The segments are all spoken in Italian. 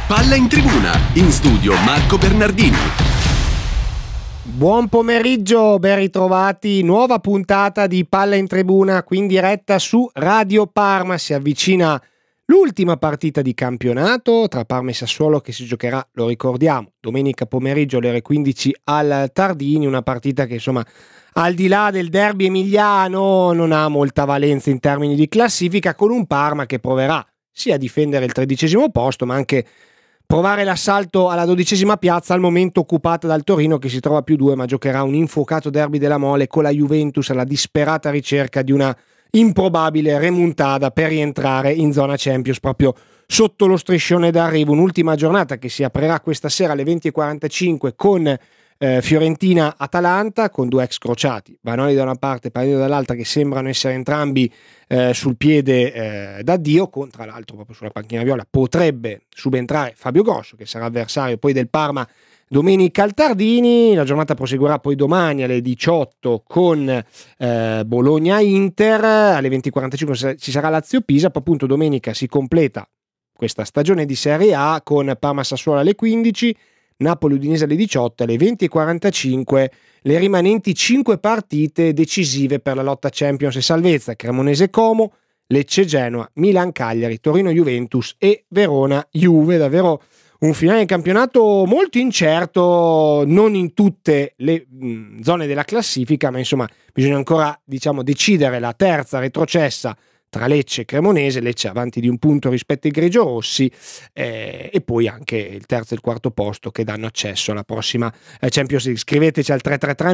Palla in tribuna, in studio Marco Bernardini. Buon pomeriggio, ben ritrovati, nuova puntata di Palla in tribuna qui in diretta su Radio Parma. Si avvicina l'ultima partita di campionato tra Parma e Sassuolo che si giocherà, lo ricordiamo, domenica pomeriggio alle ore 15 al Tardini, una partita che insomma al di là del derby emiliano non ha molta valenza in termini di classifica, con un Parma che proverà sia a difendere il 13° posto ma anche provare l'assalto alla 12ª piazza, al momento occupata dal Torino che si trova più 2 ma giocherà un infuocato derby della Mole con la Juventus alla disperata ricerca di una improbabile remontada per rientrare in zona Champions proprio sotto lo striscione d'arrivo. Un'ultima giornata che si aprirà questa sera alle 20:45 con Fiorentina-Atalanta, con 2 ex crociati, Vanoli da una parte e Paredes dall'altra, che sembrano essere entrambi sul piede d'addio. Tra l'altro proprio sulla panchina viola potrebbe subentrare Fabio Grosso, che sarà avversario poi del Parma domenica al Tardini. La giornata proseguirà poi domani alle 18 con Bologna-Inter, alle 20:45 ci sarà Lazio-Pisa, poi appunto domenica si completa questa stagione di Serie A con Parma-Sassuolo alle 15, Napoli-Udinese alle 18, alle 20:45 le rimanenti 5 partite decisive per la lotta Champions e salvezza: Cremonese-Como, Lecce-Genoa, Milan-Cagliari, Torino-Juventus e Verona-Juve. Davvero un finale di campionato molto incerto, non in tutte le zone della classifica, ma insomma bisogna ancora decidere la terza retrocessa tra Lecce e Cremonese, Lecce avanti di un punto rispetto ai grigiorossi, e poi anche il terzo e il quarto posto che danno accesso alla prossima Champions League. Scriveteci al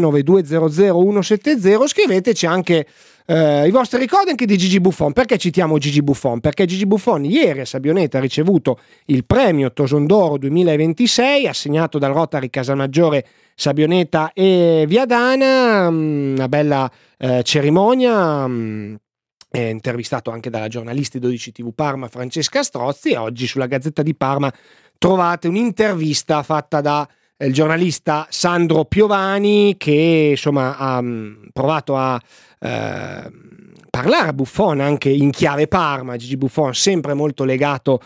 333-9200-170, scriveteci anche i vostri ricordi anche di Gigi Buffon. Perché citiamo Gigi Buffon? Perché Gigi Buffon ieri a Sabioneta ha ricevuto il premio Toson d'Oro 2026 assegnato dal Rotary Casalmaggiore, Sabioneta e Viadana, una bella cerimonia. È intervistato anche dalla giornalista di 12 TV Parma Francesca Strozzi, e oggi sulla Gazzetta di Parma trovate un'intervista fatta da il giornalista Sandro Piovani, che insomma ha provato a parlare a Buffon anche in chiave Parma. Gigi Buffon sempre molto legato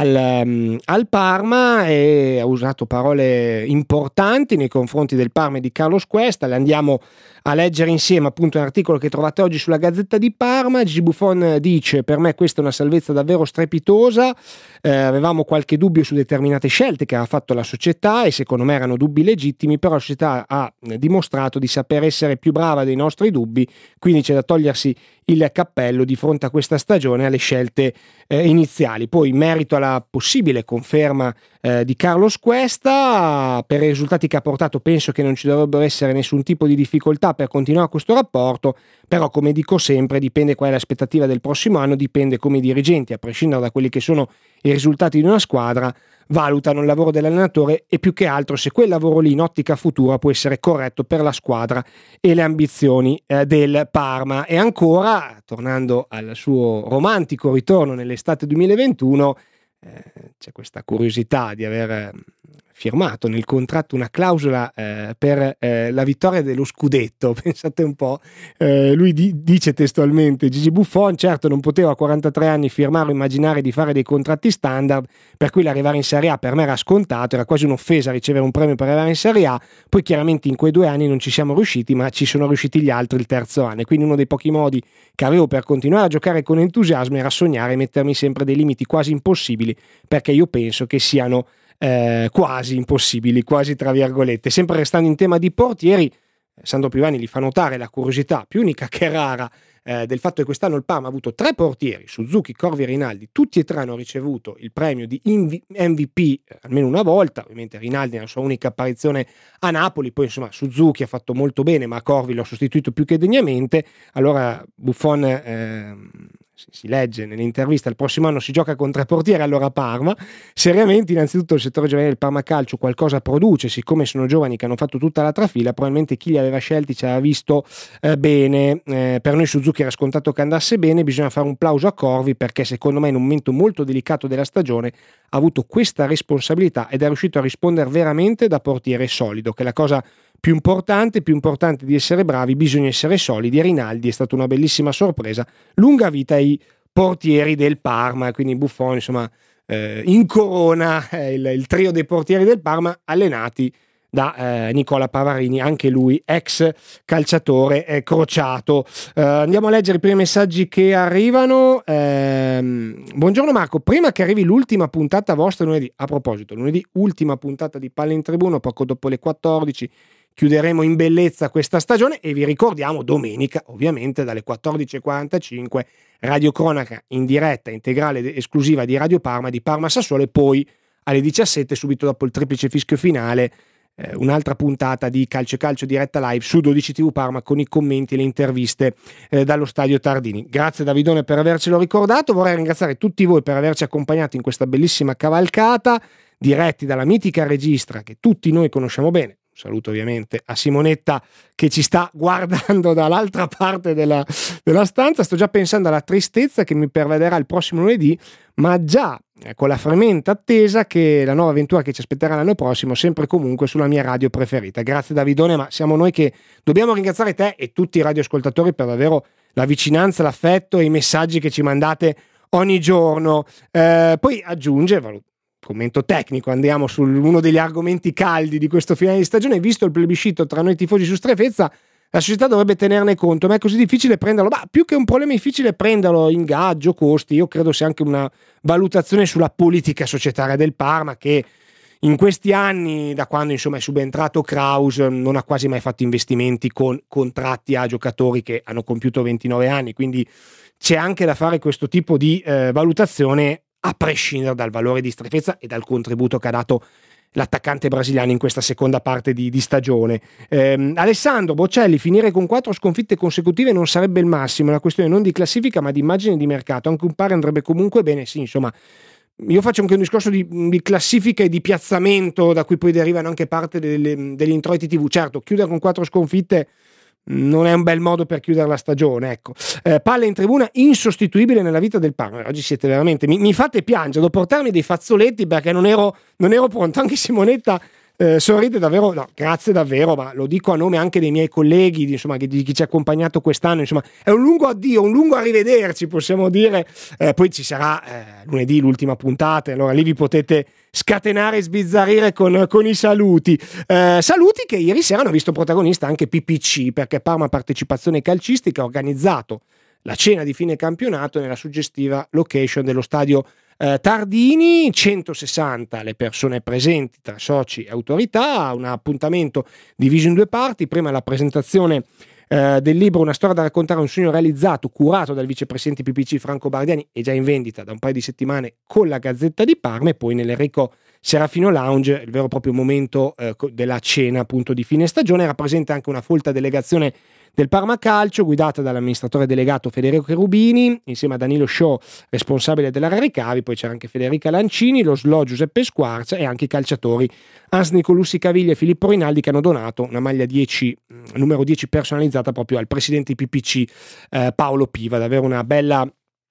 al Parma, e ha usato parole importanti nei confronti del Parma e di Carlos Cuesta. Le andiamo a leggere insieme, appunto un articolo che trovate oggi sulla Gazzetta di Parma. Gigi Buffon dice: per me questa è una salvezza davvero strepitosa, avevamo qualche dubbio su determinate scelte che aveva fatto la società e secondo me erano dubbi legittimi, però la società ha dimostrato di saper essere più brava dei nostri dubbi, quindi c'è da togliersi il cappello di fronte a questa stagione e alle scelte iniziali. Poi in merito alla possibile conferma di Carlos Cuesta, per i risultati che ha portato penso che non ci dovrebbero essere nessun tipo di difficoltà per continuare questo rapporto, però come dico sempre dipende qual è l'aspettativa del prossimo anno, dipende come i dirigenti, a prescindere da quelli che sono i risultati di una squadra, valutano il lavoro dell'allenatore e più che altro se quel lavoro lì in ottica futura può essere corretto per la squadra e le ambizioni del Parma. E ancora, tornando al suo romantico ritorno nell'estate 2021, c'è questa curiosità di aver firmato nel contratto una clausola per la vittoria dello scudetto. Pensate un po', lui dice testualmente, Gigi Buffon: certo non potevo a 43 anni firmare o immaginare di fare dei contratti standard, per cui l'arrivare in Serie A per me era scontato, era quasi un'offesa ricevere un premio per arrivare in Serie A, poi chiaramente in quei 2 anni non ci siamo riusciti, ma ci sono riusciti gli altri il terzo anno, e quindi uno dei pochi modi che avevo per continuare a giocare con entusiasmo era sognare e mettermi sempre dei limiti quasi impossibili, perché io penso che siano quasi impossibili, quasi tra virgolette. Sempre restando in tema di portieri, Sandro Piovani gli fa notare la curiosità più unica che rara del fatto che quest'anno il Parma ha avuto 3 portieri, Suzuki, Corvi e Rinaldi, tutti e 3 hanno ricevuto il premio di MVP almeno una volta. Ovviamente Rinaldi nella sua unica apparizione a Napoli, poi insomma Suzuki ha fatto molto bene, ma Corvi l'ha sostituito più che degnamente. Allora Buffon si legge nell'intervista: il prossimo anno si gioca con 3 portieri, allora Parma. Seriamente, innanzitutto il settore giovanile del Parma Calcio qualcosa produce, siccome sono giovani che hanno fatto tutta la trafila, probabilmente chi li aveva scelti ci aveva visto bene. Per noi Suzuki era scontato che andasse bene, bisogna fare un plauso a Corvi perché secondo me in un momento molto delicato della stagione ha avuto questa responsabilità ed è riuscito a rispondere veramente da portiere solido, che è la cosa più importante di essere bravi, bisogna essere solidi, e Rinaldi è stata una bellissima sorpresa. Lunga vita ai portieri del Parma, quindi Buffon insomma incorona il trio dei portieri del Parma, allenati da Nicola Pavarini, anche lui ex calciatore crociato. Andiamo a leggere i primi messaggi che arrivano. Buongiorno Marco, prima che arrivi l'ultima puntata vostra lunedì, a proposito, lunedì ultima puntata di Palla in Tribuna, poco dopo le 14 chiuderemo in bellezza questa stagione e vi ricordiamo domenica ovviamente dalle 14.45 radiocronaca in diretta integrale esclusiva di Radio Parma, di Parma Sassuolo, e poi alle 17 subito dopo il triplice fischio finale un'altra puntata di Calcio e Calcio diretta live su 12 TV Parma con i commenti e le interviste dallo stadio Tardini. Grazie Davidone per avercelo ricordato, vorrei ringraziare tutti voi per averci accompagnato in questa bellissima cavalcata diretti dalla mitica regista che tutti noi conosciamo bene. Saluto ovviamente a Simonetta che ci sta guardando dall'altra parte della stanza. Sto già pensando alla tristezza che mi pervederà il prossimo lunedì, ma già con la frementa attesa che la nuova avventura che ci aspetterà l'anno prossimo, sempre comunque sulla mia radio preferita. Grazie Davidone, ma siamo noi che dobbiamo ringraziare te e tutti i radioascoltatori per davvero la vicinanza, l'affetto e i messaggi che ci mandate ogni giorno. Poi aggiunge, commento tecnico, andiamo su uno degli argomenti caldi di questo finale di stagione. Visto il plebiscito tra noi tifosi su Strefezza, la società dovrebbe tenerne conto, ma è così difficile prenderlo. Ma più che un problema è difficile prenderlo, ingaggio, costi. Io credo sia anche una valutazione sulla politica societaria del Parma, che in questi anni, da quando insomma è subentrato Kraus, non ha quasi mai fatto investimenti con contratti a giocatori che hanno compiuto 29 anni, quindi c'è anche da fare questo tipo di valutazione a prescindere dal valore di Strefezza e dal contributo che ha dato l'attaccante brasiliano in questa seconda parte di stagione. Alessandro Bocelli, finire con 4 sconfitte consecutive non sarebbe il massimo, è una questione non di classifica ma di immagine di mercato, anche un pari andrebbe comunque bene. Sì, insomma, io faccio anche un discorso di classifica e di piazzamento, da cui poi derivano anche parte degli introiti TV. Certo, chiudere con 4 sconfitte non è un bel modo per chiudere la stagione, ecco. Palla in Tribuna insostituibile nella vita del Parma. Oggi siete veramente, mi fate piangere, devo portarmi dei fazzoletti perché non ero pronto. Anche Simonetta sorride davvero, no, grazie davvero, ma lo dico a nome anche dei miei colleghi, insomma, di chi ci ha accompagnato quest'anno. Insomma, è un lungo addio, un lungo arrivederci, possiamo dire. Poi ci sarà lunedì l'ultima puntata, allora lì vi potete scatenare e sbizzarrire con i saluti. Saluti che ieri sera hanno visto protagonista anche PPC, perché Parma Partecipazione Calcistica ha organizzato la cena di fine campionato nella suggestiva location dello stadio Tardini. 160 le persone presenti tra soci e autorità, un appuntamento diviso in 2 parti. Prima la presentazione del libro Una storia da raccontare, un sogno realizzato, curato dal vicepresidente PPC Franco Bardiani, è già in vendita da un paio di settimane con la Gazzetta di Parma, e poi nell'Enrico Serafino Lounge il vero e proprio momento della cena appunto di fine stagione. Era presente anche una folta delegazione del Parma Calcio guidata dall'amministratore delegato Federico Cherubini insieme a Danilo Shaw, responsabile dell'area ricavi. Poi c'era anche Federica Lancini, lo SLO Giuseppe Squarcia e anche i calciatori Hans Nicolussi Caviglia e Filippo Rinaldi, che hanno donato una maglia 10 numero 10 personalizzata proprio al presidente PPC Paolo Piva. Davvero una bella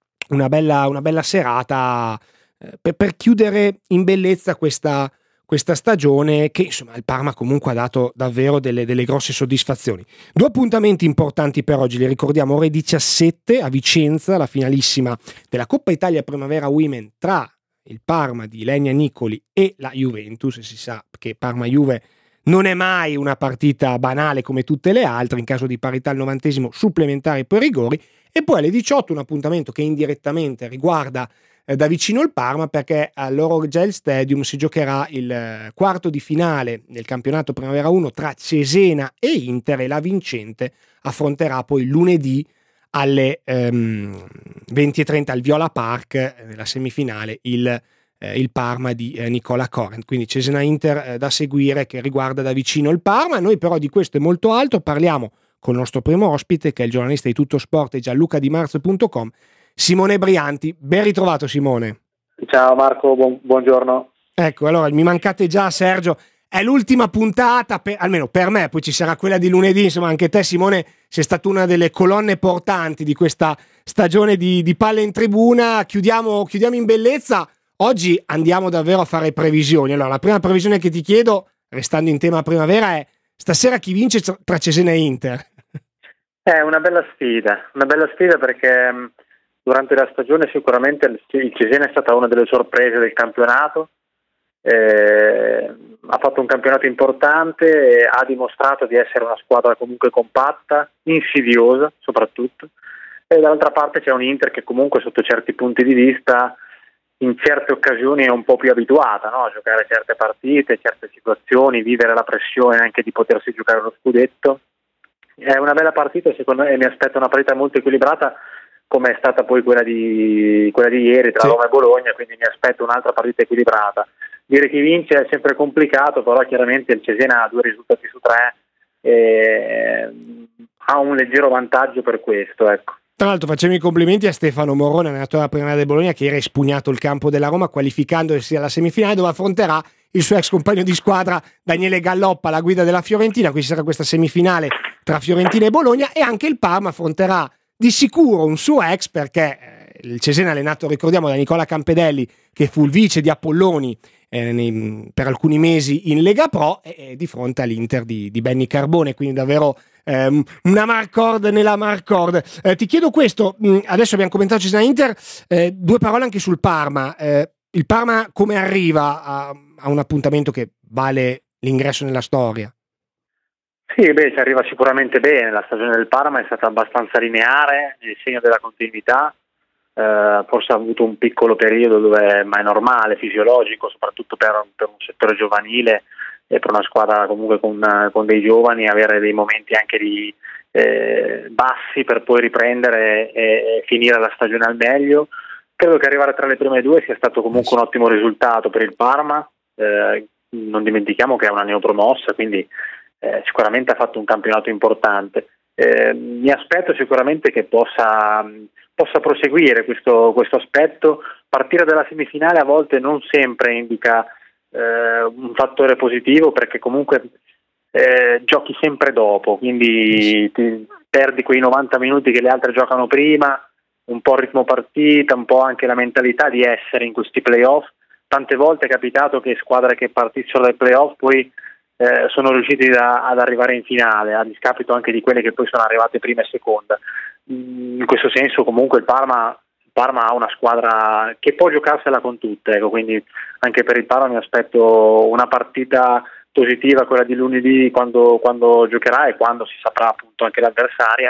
serata per chiudere in bellezza questa stagione che insomma il Parma comunque ha dato davvero delle grosse soddisfazioni. 2 appuntamenti importanti per oggi, li ricordiamo: ore 17 a Vicenza, la finalissima della Coppa Italia Primavera Women tra il Parma di Lenia Nicoli e la Juventus. E si sa che Parma-Juve non è mai una partita banale come tutte le altre, in caso di parità al 90° supplementare per rigori. E poi alle 18 un appuntamento che indirettamente riguarda da vicino il Parma, perché all'Orogel Stadium si giocherà il quarto di finale del campionato Primavera 1 tra Cesena e Inter, e la vincente affronterà poi lunedì alle 20:30 al Viola Park nella semifinale il Parma di Nicola Corrent. Quindi Cesena Inter da seguire, che riguarda da vicino il Parma. Noi però di questo e molto altro parliamo con il nostro primo ospite, che è il giornalista di Tutto Sport e gianlucadimarzo.com, Simone Brianti. Ben ritrovato Simone. Ciao Marco, buongiorno. Ecco, allora mi mancate già, Sergio. È l'ultima puntata, almeno per me, poi ci sarà quella di lunedì. Insomma, anche te Simone sei stato una delle colonne portanti di questa stagione di Palla in Tribuna. Chiudiamo in bellezza. Oggi andiamo davvero a fare previsioni. Allora, la prima previsione che ti chiedo, restando in tema primavera, è: stasera chi vince tra Cesena e Inter? È una bella sfida perché durante la stagione sicuramente il Cesena è stata una delle sorprese del campionato. Ha fatto un campionato importante, ha dimostrato di essere una squadra comunque compatta, insidiosa soprattutto, e dall'altra parte c'è un Inter che comunque sotto certi punti di vista in certe occasioni è un po' più abituata, no? A giocare certe partite, certe situazioni, vivere la pressione anche di potersi giocare lo scudetto. È una bella partita, secondo me, mi aspetto una partita molto equilibrata come è stata poi quella di ieri tra Roma e Bologna, quindi mi aspetto un'altra partita equilibrata. Dire chi vince è sempre complicato, però chiaramente il Cesena ha 2 risultati su 3 e ha un leggero vantaggio per questo, ecco. Tra l'altro facciamo i complimenti a Stefano Morrone, allenatore della Primavera del Bologna, che ieri ha espugnato il campo della Roma qualificandosi alla semifinale, dove affronterà il suo ex compagno di squadra Daniele Galloppa alla guida della Fiorentina. Quindi sarà questa semifinale tra Fiorentina e Bologna, e anche il Parma affronterà di sicuro un suo ex, perché il Cesena è allenato, ricordiamo, da Nicola Campedelli, che fu il vice di Apolloni per alcuni mesi in Lega Pro, e di fronte all'Inter di Benny Carbone, quindi davvero una Marcord nella Marcord. Ti chiedo questo, adesso abbiamo commentato Cesena Inter, 2 parole anche sul Parma. Il Parma come arriva a un appuntamento che vale l'ingresso nella storia? Sì, ci arriva sicuramente bene. La stagione del Parma è stata abbastanza lineare, nel segno della continuità. Forse ha avuto un piccolo periodo ma è normale, fisiologico, soprattutto per un settore giovanile e per una squadra comunque con dei giovani, avere dei momenti anche di bassi per poi riprendere e finire la stagione al meglio. Credo che arrivare tra le prime 2 sia stato comunque un ottimo risultato per il Parma. Non dimentichiamo che è una neopromossa, quindi sicuramente ha fatto un campionato importante. Mi aspetto sicuramente che possa proseguire questo aspetto. Partire dalla semifinale a volte non sempre indica un fattore positivo, perché comunque giochi sempre dopo, quindi ti perdi quei 90 minuti che le altre giocano prima, un po' il ritmo partita, un po' anche la mentalità di essere in questi playoff. Tante volte è capitato che squadre che partissero dai playoff poi sono riusciti ad arrivare in finale, a discapito anche di quelle che poi sono arrivate prima e seconda. In questo senso comunque il Parma ha una squadra che può giocarsela con tutte, ecco, quindi anche per il Parma mi aspetto una partita positiva, quella di lunedì, quando giocherà e quando si saprà appunto anche l'avversaria,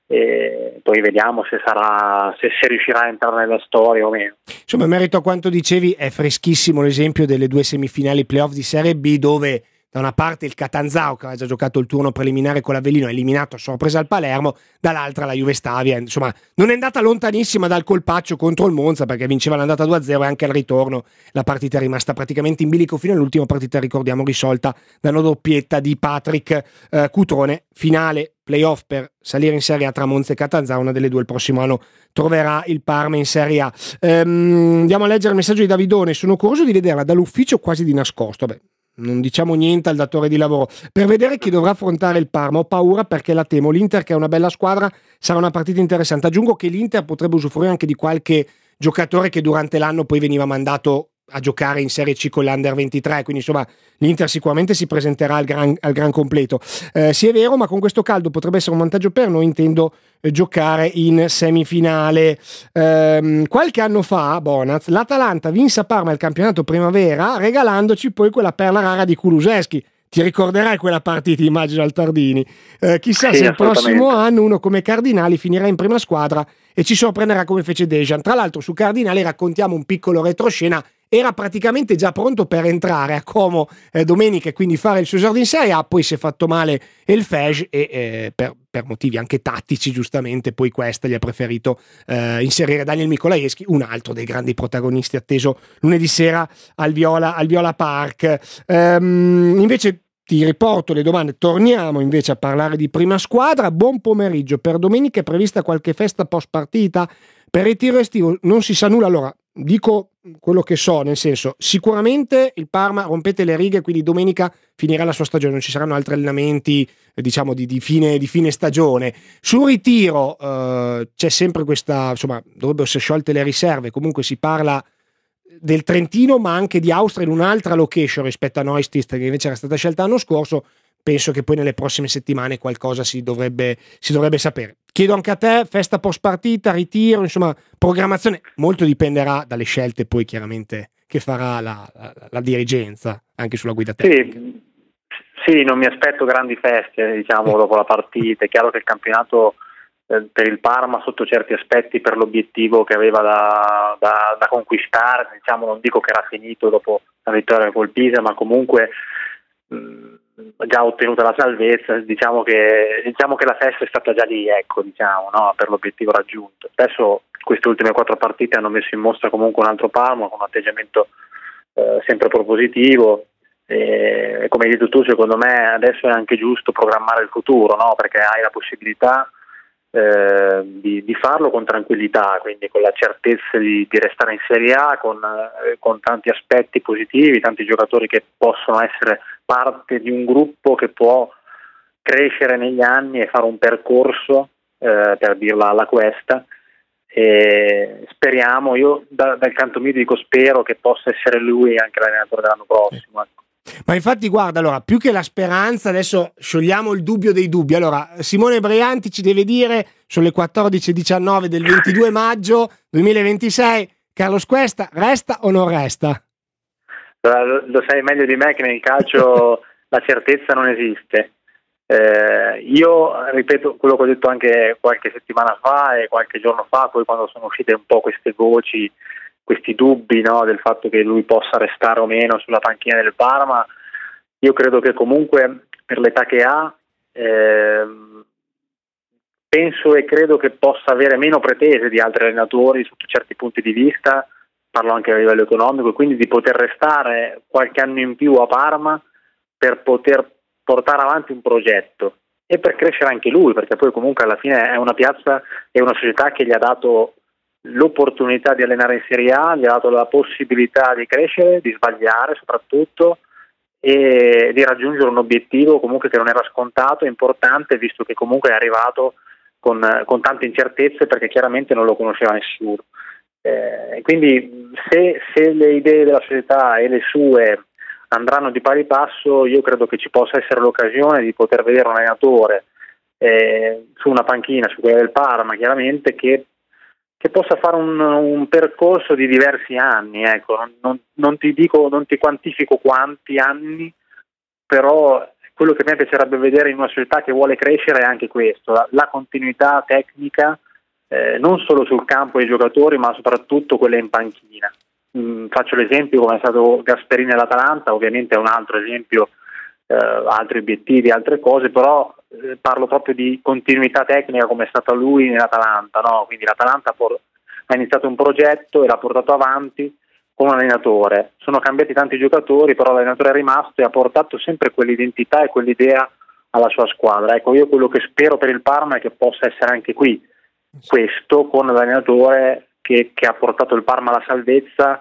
e poi vediamo se riuscirà a entrare nella storia o meno. Insomma, in merito a quanto dicevi, è freschissimo l'esempio delle 2 semifinali playoff di Serie B, dove da una parte il Catanzaro, che aveva già giocato il turno preliminare con l'Avellino, eliminato a sorpresa al Palermo, dall'altra la Juve Stabia, insomma non è andata lontanissima dal colpaccio contro il Monza, perché vinceva l'andata 2-0 e anche al ritorno la partita è rimasta praticamente in bilico fino all'ultima partita, ricordiamo, risolta da una doppietta di Patrick Cutrone. Finale playoff per salire in Serie A tra Monza e Catanzaro, una delle 2 il prossimo anno troverà il Parma in Serie A. Andiamo a leggere il messaggio di Davidone. Sono curioso di vederla dall'ufficio quasi di nascosto. Non diciamo niente al datore di lavoro, per vedere chi dovrà affrontare il Parma. Ho paura perché la temo. L'Inter, che è una bella squadra, sarà una partita interessante. Aggiungo che l'Inter potrebbe usufruire anche di qualche giocatore che durante l'anno poi veniva mandato a giocare in Serie C con l'Under 23, quindi insomma l'Inter sicuramente si presenterà al gran completo. Sì, è vero, ma con questo caldo potrebbe essere un vantaggio per noi, intendo giocare in semifinale. Qualche anno fa, Bonaz, l'Atalanta vinse a Parma il campionato primavera regalandoci poi quella perla rara di Kulusevski. Ti ricorderai quella partita, immagino, al Tardini. Chissà se il prossimo anno uno come Cardinali finirà in prima squadra e ci sorprenderà come fece Dejan. Tra l'altro su Cardinali raccontiamo un piccolo retroscena. Era praticamente già pronto per entrare a Como domenica e quindi fare il suo esordio in Serie A, poi si è fatto male il Fej e per motivi anche tattici, giustamente, poi questa gli ha preferito inserire Daniel Mikolajewski, un altro dei grandi protagonisti atteso lunedì sera al Viola Park. Invece ti riporto le domande, torniamo invece a parlare di prima squadra. Buon pomeriggio, per domenica è prevista qualche festa post partita? Per il tiro estivo non si sa nulla. Allora, dico quello che so, nel senso, sicuramente il Parma rompete le righe, quindi domenica finirà la sua stagione, non ci saranno altri allenamenti diciamo di fine stagione. Sul ritiro c'è sempre questa, insomma, dovrebbero essere sciolte le riserve, comunque si parla del Trentino ma anche di Austria in un'altra location rispetto a Neustift, che invece era stata scelta l'anno scorso, penso che poi nelle prossime settimane qualcosa si dovrebbe sapere. Chiedo anche a te, festa post partita, ritiro, insomma programmazione, molto dipenderà dalle scelte poi chiaramente che farà la dirigenza anche sulla guida tecnica. Sì, non mi aspetto grandi feste, diciamo, dopo la partita. È chiaro che il campionato per il Parma sotto certi aspetti, per l'obiettivo che aveva da conquistare, diciamo, non dico che era finito dopo la vittoria col Pisa, ma comunque già ottenuta la salvezza, diciamo che la festa è stata già lì, ecco, diciamo, no, per l'obiettivo raggiunto. Adesso queste ultime 4 partite hanno messo in mostra comunque un altro Parma con un atteggiamento sempre propositivo, e come hai detto tu, secondo me adesso è anche giusto programmare il futuro, no? Perché hai la possibilità di farlo con tranquillità, quindi con la certezza di restare in Serie A, con tanti aspetti positivi, tanti giocatori che possono essere parte di un gruppo che può crescere negli anni e fare un percorso, per dirla alla Questa, e speriamo, io dal canto mio dico spero che possa essere lui anche l'allenatore dell'anno prossimo, ecco. Ma infatti guarda, allora, più che la speranza, adesso sciogliamo il dubbio dei dubbi. Allora, Simone Brianti ci deve dire, sono le 14:19 del 22 maggio 2026, Carlos Cuesta resta o non resta? Lo sai meglio di me che nel calcio la certezza non esiste. Io ripeto quello che ho detto anche qualche settimana fa e qualche giorno fa, poi quando sono uscite un po' queste voci, questi dubbi, no, del fatto che lui possa restare o meno sulla panchina del Parma. Io credo che comunque per l'età che ha penso e credo che possa avere meno pretese di altri allenatori sotto certi punti di vista, parlo anche a livello economico, e quindi di poter restare qualche anno in più a Parma per poter portare avanti un progetto e per crescere anche lui, perché poi comunque alla fine è una piazza e una società che gli ha dato l'opportunità di allenare in Serie A, gli ha dato la possibilità di crescere, di sbagliare soprattutto, e di raggiungere un obiettivo comunque che non era scontato, importante, visto che comunque è arrivato con tante incertezze, perché chiaramente non lo conosceva nessuno. Quindi se le idee della società e le sue andranno di pari passo, io credo che ci possa essere l'occasione di poter vedere un allenatore su una panchina, su quella del Parma, chiaramente, che possa fare un percorso di diversi anni, ecco. Non ti quantifico quanti anni, però quello che mi piacerebbe vedere in una società che vuole crescere è anche questo, la continuità tecnica, non solo sul campo dei giocatori, ma soprattutto quella in panchina. Faccio l'esempio come è stato Gasperini all'Atalanta, ovviamente è un altro esempio, altri obiettivi, altre cose, però parlo proprio di continuità tecnica come è stata lui nell'Atalanta, no? Quindi l'Atalanta ha iniziato un progetto e l'ha portato avanti con un allenatore. Sono cambiati tanti giocatori, però l'allenatore è rimasto e ha portato sempre quell'identità e quell'idea alla sua squadra. Ecco, io quello che spero per il Parma è che possa essere anche qui questo, con l'allenatore che ha portato il Parma alla salvezza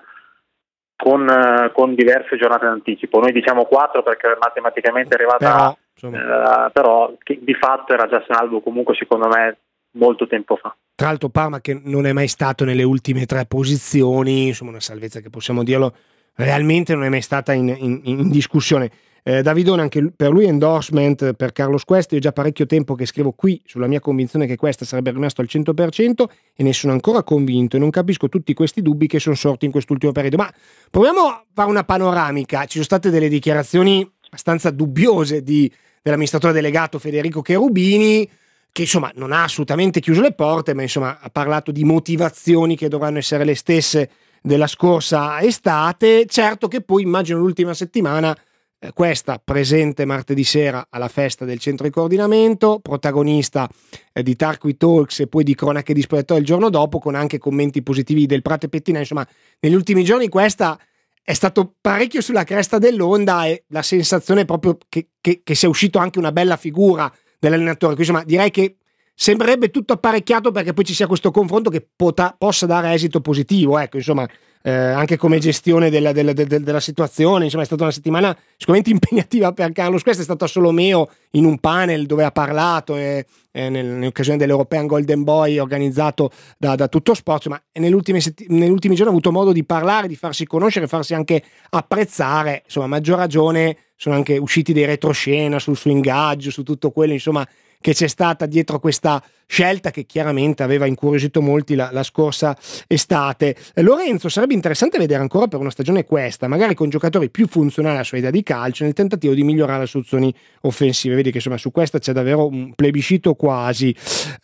con diverse giornate d'anticipo. Noi diciamo 4 perché matematicamente è arrivata, però di fatto era già salvo comunque, secondo me, molto tempo fa. Tra l'altro Parma che non è mai stato nelle ultime 3 posizioni, insomma una salvezza che possiamo dirlo realmente non è mai stata in discussione. Davidone, anche per lui endorsement per Carlos Cuesta. Io già parecchio tempo che scrivo qui sulla mia convinzione che Cuesta sarebbe rimasto al 100% e ne sono ancora convinto, e non capisco tutti questi dubbi che sono sorti in quest'ultimo periodo. Ma proviamo a fare una panoramica. Ci sono state delle dichiarazioni abbastanza dubbiose dell'amministratore delegato Federico Cherubini, che insomma non ha assolutamente chiuso le porte, ma insomma ha parlato di motivazioni che dovranno essere le stesse della scorsa estate. Certo che poi immagino l'ultima settimana Cuesta presente martedì sera alla festa del centro di coordinamento, protagonista di Tarqui Talks e poi di cronache di spogliatoio il giorno dopo, con anche commenti positivi del Prato e Pettina. Insomma, negli ultimi giorni Cuesta è stato parecchio sulla cresta dell'onda e la sensazione è proprio che sia uscito anche una bella figura dell'allenatore. Quindi, insomma, direi che sembrerebbe tutto apparecchiato perché poi ci sia questo confronto che possa dare esito positivo, ecco, insomma, anche come gestione della situazione. Insomma, è stata una settimana sicuramente impegnativa per Carlos. Questo è stato a Solomeo in un panel dove ha parlato in occasione dell'European Golden Boy organizzato da Tutto Sport, ma negli ultimi giorni ha avuto modo di parlare, di farsi conoscere, farsi anche apprezzare. Insomma, a maggior ragione sono anche usciti dei retroscena sul suo ingaggio, su tutto quello, insomma, che c'è stata dietro questa scelta che chiaramente aveva incuriosito molti la scorsa estate. Lorenzo, sarebbe interessante vedere ancora per una stagione questa, magari con giocatori più funzionali alla sua idea di calcio, nel tentativo di migliorare le soluzioni offensive. Vedi che insomma su questa c'è davvero un plebiscito quasi.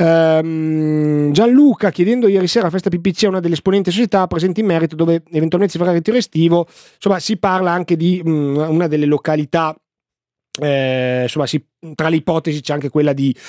Gianluca, chiedendo ieri sera a Festa PPC a una delle esponenti società presenti in merito, dove eventualmente si farà il ritiro estivo, insomma si parla anche di una delle località. Insomma, tra le ipotesi c'è anche quella di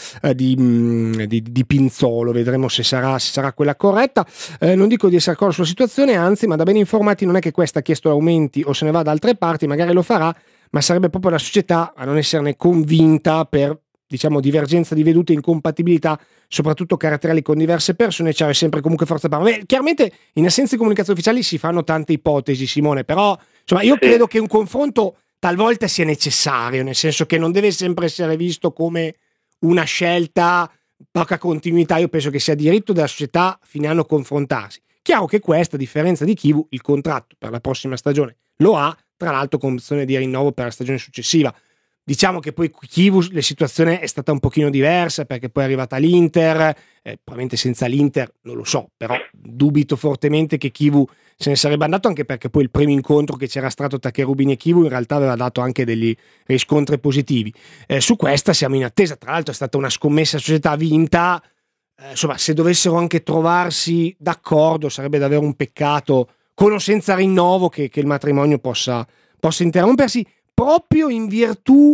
Pinzolo. Vedremo se sarà quella corretta. Non dico di essere d'accordo sulla situazione, anzi, ma da ben informati non è che questa ha chiesto aumenti o se ne va da altre parti, magari lo farà, ma sarebbe proprio la società a non esserne convinta per, diciamo, divergenza di vedute, incompatibilità, soprattutto caratteriali con diverse persone. C'è sempre comunque forza parola. Chiaramente in assenza di comunicazioni ufficiali si fanno tante ipotesi, Simone, però insomma io credo che un confronto talvolta sia necessario, nel senso che non deve sempre essere visto come una scelta poca continuità. Io penso che sia diritto della società a fine anno confrontarsi. Chiaro che questa, a differenza di Chivu, il contratto per la prossima stagione lo ha, tra l'altro con opzione di rinnovo per la stagione successiva. Diciamo che poi Chivu la situazione è stata un pochino diversa perché poi è arrivata l'Inter, probabilmente senza l'Inter non lo so, però dubito fortemente che Chivu se ne sarebbe andato, anche perché poi il primo incontro che c'era stato tra Cherubini e Chivu in realtà aveva dato anche degli riscontri positivi. Su questa siamo in attesa, tra l'altro è stata una scommessa società vinta, insomma se dovessero anche trovarsi d'accordo sarebbe davvero un peccato, con o senza rinnovo, che il matrimonio possa interrompersi, proprio in virtù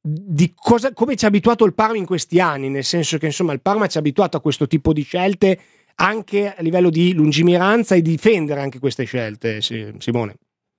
di come ci ha abituato il Parma in questi anni, nel senso che insomma il Parma ci ha abituato a questo tipo di scelte anche a livello di lungimiranza e difendere anche queste scelte, Simone.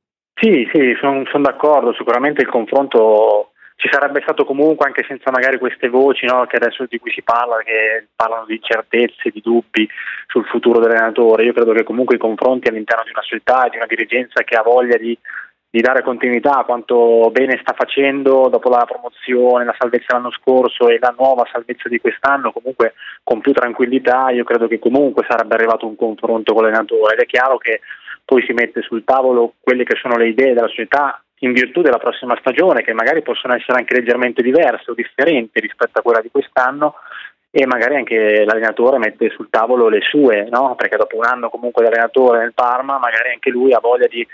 Sì, sono d'accordo, sicuramente il confronto ci sarebbe stato comunque anche senza magari queste voci, no, che adesso di cui si parla, che parlano di incertezze, di dubbi sul futuro dell'allenatore. Io credo che comunque i confronti all'interno di una società e di una dirigenza che ha voglia di dare continuità a quanto bene sta facendo dopo la promozione, la salvezza l'anno scorso e la nuova salvezza di quest'anno, comunque con più tranquillità, io credo che comunque sarebbe arrivato un confronto con l'allenatore, ed è chiaro che poi si mette sul tavolo quelle che sono le idee della società in virtù della prossima stagione, che magari possono essere anche leggermente diverse o differenti rispetto a quella di quest'anno, e magari anche l'allenatore mette sul tavolo le sue, no? Perché dopo un anno comunque di allenatore nel Parma, magari anche lui ha voglia di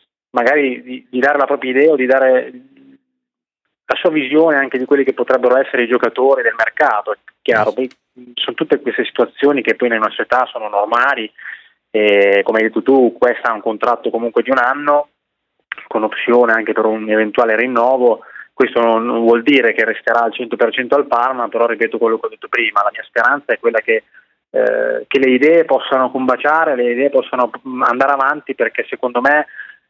dare la propria idea o di dare la sua visione anche di quelli che potrebbero essere i giocatori del mercato. È chiaro, poi sono tutte queste situazioni che poi nella società sono normali, e come hai detto tu, questa ha un contratto comunque di un anno con opzione anche per un eventuale rinnovo. Questo non vuol dire che resterà al 100% al Parma, però ripeto quello che ho detto prima, la mia speranza è quella che le idee possano combaciare, le idee possano andare avanti, perché secondo me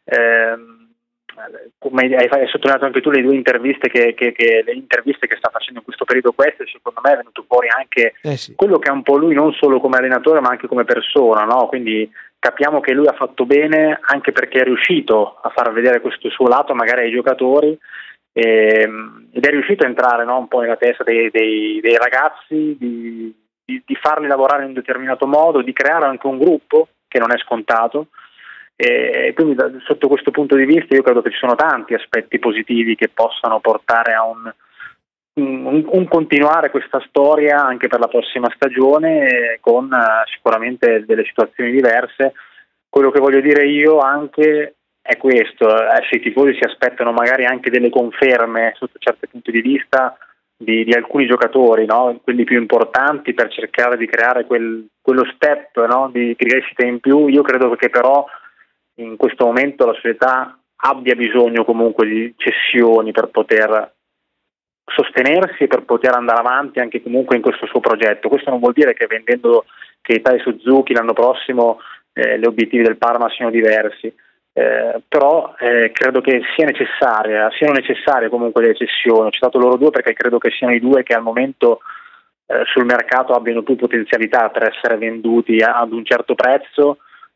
come hai sottolineato anche tu, le due interviste le interviste che sta facendo in questo periodo, queste secondo me è venuto fuori anche quello che è un po' lui, non solo come allenatore ma anche come persona, no? Quindi capiamo che lui ha fatto bene anche perché è riuscito a far vedere questo suo lato magari ai giocatori, ed è riuscito a entrare, no, un po' nella testa dei ragazzi, di farli lavorare in un determinato modo, di creare anche un gruppo che non è scontato. E quindi sotto questo punto di vista io credo che ci sono tanti aspetti positivi che possano portare a un continuare questa storia anche per la prossima stagione, con sicuramente delle situazioni diverse. Quello che voglio dire io anche è questo, se i tifosi si aspettano magari anche delle conferme sotto certi punti di vista di alcuni giocatori, no? Quelli più importanti, per cercare di creare quello step, no? di crescita in più. Io credo che però in questo momento la società abbia bisogno comunque di cessioni per poter sostenersi e per poter andare avanti anche comunque in questo suo progetto. Questo non vuol dire che vendendo Keita e Suzuki l'anno prossimo gli obiettivi del Parma siano diversi, però credo che siano necessarie comunque delle cessioni. Ho citato loro due perché credo che siano i due che al momento sul mercato abbiano più potenzialità per essere venduti ad un certo prezzo,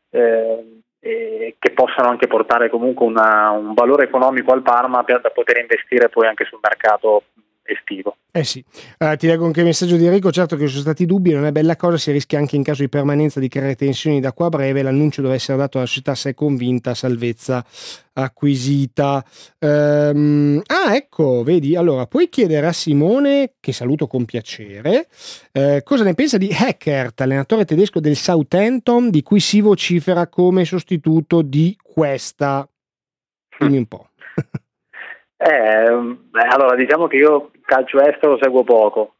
e che possano anche portare comunque un valore economico al Parma da poter investire poi anche sul mercato estivo. Sì, ti leggo anche il messaggio di Enrico. Certo che ci sono stati dubbi, non è bella cosa, si rischia anche in caso di permanenza di creare tensioni da qua a breve. L'annuncio deve essere dato alla società se è convinta, salvezza acquisita. Ecco, vedi, allora puoi chiedere a Simone, che saluto con piacere, cosa ne pensa di Eckert, allenatore tedesco del Southampton, di cui si vocifera come sostituto di Cuesta. Dimmi un po'. Allora, diciamo che io calcio estero lo seguo poco.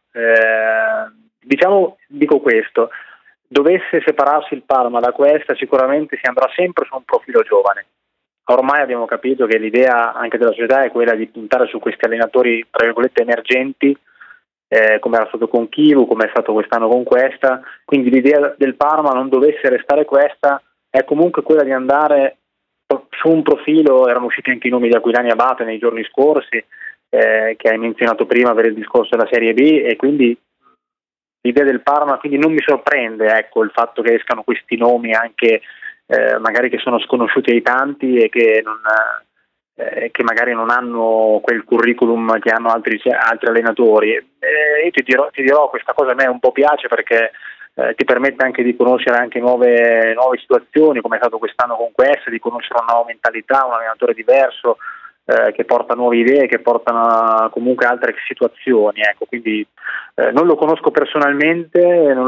Dico questo: dovesse separarsi il Parma da questa, sicuramente si andrà sempre su un profilo giovane. Ormai abbiamo capito che l'idea anche della società è quella di puntare su questi allenatori, tra virgolette, emergenti, come era stato con Chivu, come è stato quest'anno con Questa. Quindi l'idea del Parma, non dovesse restare questa, è comunque quella di andare su un profilo. Erano usciti anche i nomi di Aquilani Abate nei giorni scorsi, che hai menzionato prima per il discorso della Serie B, e quindi l'idea del Parma, quindi non mi sorprende, ecco, il fatto che escano questi nomi anche magari che sono sconosciuti ai tanti e che magari non hanno quel curriculum che hanno altri allenatori. Io ti dirò, questa cosa a me un po' piace, perché ti permette anche di conoscere anche nuove situazioni, come è stato quest'anno con Questa, di conoscere una nuova mentalità, un allenatore diverso, che porta nuove idee, che portano comunque altre situazioni, ecco. Quindi non lo conosco personalmente, non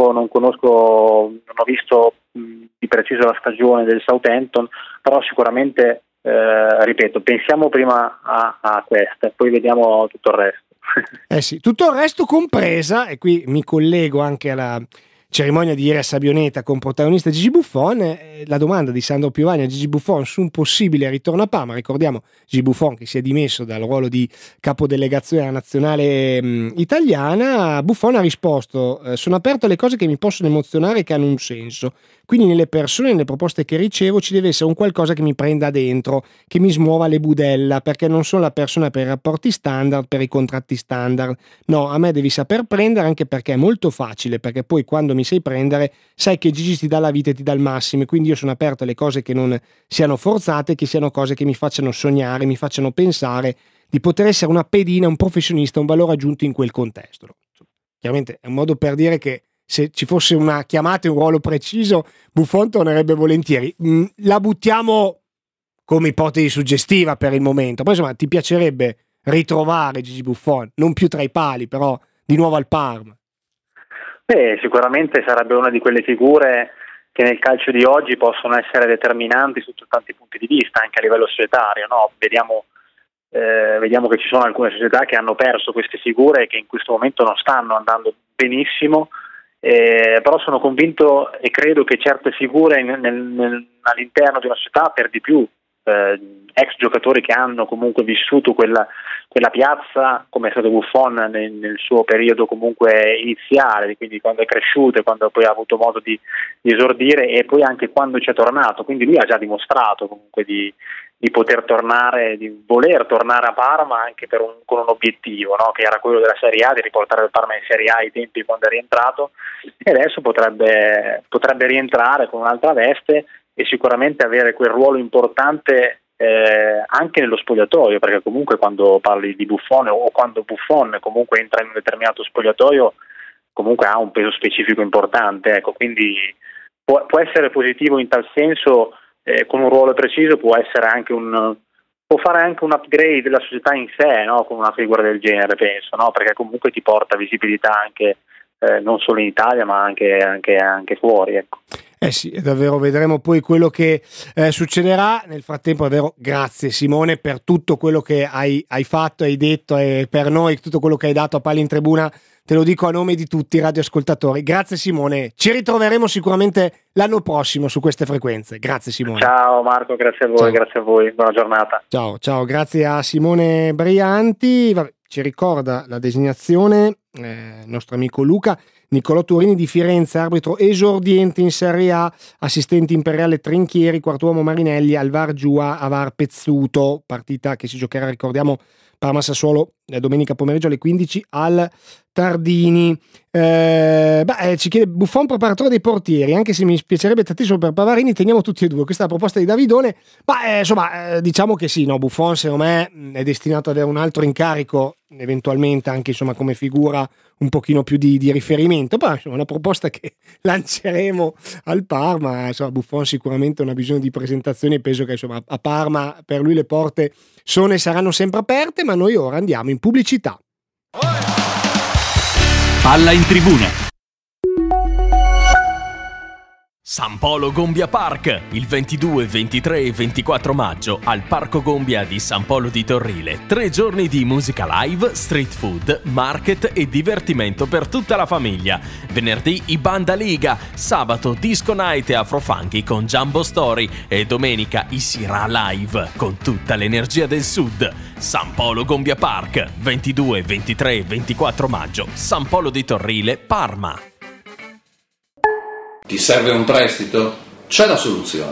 ho visto di preciso la stagione del Southampton, però sicuramente ripeto, pensiamo prima a Questa e poi vediamo tutto il resto. Sì, tutto il resto compresa, e qui mi collego anche alla cerimonia di ieri a Sabioneta con protagonista Gigi Buffon. La domanda di Sandro Piovani a Gigi Buffon su un possibile ritorno a Parma. Ricordiamo Gigi Buffon che si è dimesso dal ruolo di capodelegazione alla nazionale italiana. Buffon ha risposto: sono aperto alle cose che mi possono emozionare e che hanno un senso, quindi nelle persone, nelle proposte che ricevo ci deve essere un qualcosa che mi prenda dentro, che mi smuova le budella, perché non sono la persona per i rapporti standard, per i contratti standard. No, a me devi saper prendere, anche perché è molto facile, perché poi quando mi sai prendere sai che Gigi ti dà la vita e ti dà il massimo, e quindi io sono aperto alle cose che non siano forzate, che siano cose che mi facciano sognare, mi facciano pensare di poter essere una pedina, un professionista, un valore aggiunto in quel contesto. Chiaramente è un modo per dire che se ci fosse una chiamata e un ruolo preciso, Buffon tornerebbe volentieri. La buttiamo come ipotesi suggestiva per il momento. Poi insomma, ti piacerebbe ritrovare Gigi Buffon, non più tra i pali, però di nuovo al Parma? Sicuramente sarebbe una di quelle figure che nel calcio di oggi possono essere determinanti sotto tanti punti di vista, anche a livello societario, no? Vediamo che ci sono alcune società che hanno perso queste figure e che in questo momento non stanno andando benissimo. Però sono convinto e credo che certe figure all'interno di una società, per di più ex giocatori che hanno comunque vissuto quella piazza, come è stato Buffon nel suo periodo comunque iniziale, quindi quando è cresciuto e quando poi ha avuto modo di esordire, e poi anche quando ci è tornato. Quindi lui ha già dimostrato comunque di poter tornare, di voler tornare a Parma anche con un obiettivo, no? Che era quello della Serie A, di riportare il Parma in Serie A ai tempi quando è rientrato, e adesso potrebbe rientrare con un'altra veste e sicuramente avere quel ruolo importante anche nello spogliatoio, perché comunque quando parli di Buffon o quando Buffon comunque entra in un determinato spogliatoio comunque ha un peso specifico importante, ecco. Quindi può essere positivo in tal senso, con un ruolo preciso può fare anche un upgrade della società in sé, no? Con una figura del genere, penso, no? Perché comunque ti porta visibilità anche non solo in Italia ma anche fuori, ecco. Sì, davvero vedremo poi quello che succederà. Nel frattempo davvero grazie Simone per tutto quello che hai fatto, hai detto, e per noi tutto quello che hai dato a Palla in Tribuna. Te lo dico a nome di tutti i radioascoltatori. Grazie Simone, ci ritroveremo sicuramente l'anno prossimo su queste frequenze. Grazie Simone. Ciao Marco, grazie a voi. Ciao. Grazie a voi, buona giornata. Ciao, grazie a Simone Brianti. Ci ricorda la designazione nostro amico Luca. Nicolò Turini di Firenze, arbitro esordiente in Serie A, assistente imperiale Trinchieri, quartuomo Marinelli, al VAR Giua, a VAR Pezzuto, partita che si giocherà, ricordiamo, Parma-Sassuolo domenica pomeriggio alle 15 al Tardini. Ci chiede Buffon preparatore dei portieri, anche se mi piacerebbe tantissimo per Pavarini, teniamo tutti e due. Questa è la proposta di Davidone, diciamo che sì, no, Buffon secondo me è destinato ad avere un altro incarico, eventualmente anche insomma come figura un pochino più di riferimento, però insomma è una proposta che lanceremo al Parma. Insomma, Buffon sicuramente non ha bisogno di presentazioni e penso che insomma a Parma per lui le porte sono e saranno sempre aperte, ma noi ora andiamo in pubblicità. Palla in tribuna. San Polo Gombia Park, il 22, 23 e 24 maggio al Parco Gombia di San Polo di Torrile. 3 giorni di musica live, street food, market e divertimento per tutta la famiglia. Venerdì i Banda Liga, sabato Disco Night e Afrofunky con Jumbo Story e domenica i Sira Live con tutta l'energia del sud. San Polo Gombia Park, 22, 23 e 24 maggio, San Polo di Torrile, Parma. Ti serve un prestito? C'è la soluzione.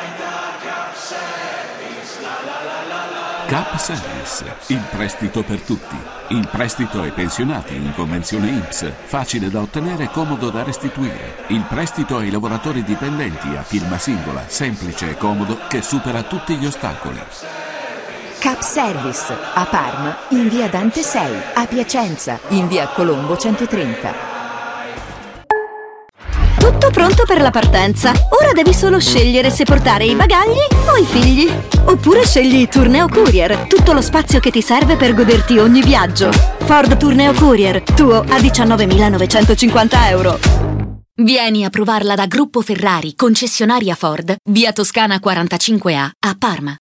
Cap Service, il prestito per tutti. Il prestito ai pensionati in convenzione INPS, facile da ottenere e comodo da restituire. Il prestito ai lavoratori dipendenti a firma singola, semplice e comodo, che supera tutti gli ostacoli. Cap Service, a Parma, in via Dante 6, a Piacenza, in via Colombo 130. Tutto pronto per la partenza. Ora devi solo scegliere se portare i bagagli o i figli. Oppure scegli Tourneo Courier, tutto lo spazio che ti serve per goderti ogni viaggio. Ford Tourneo Courier, tuo a 19.950 euro. Vieni a provarla da Gruppo Ferrari, concessionaria Ford, via Toscana 45A, a Parma.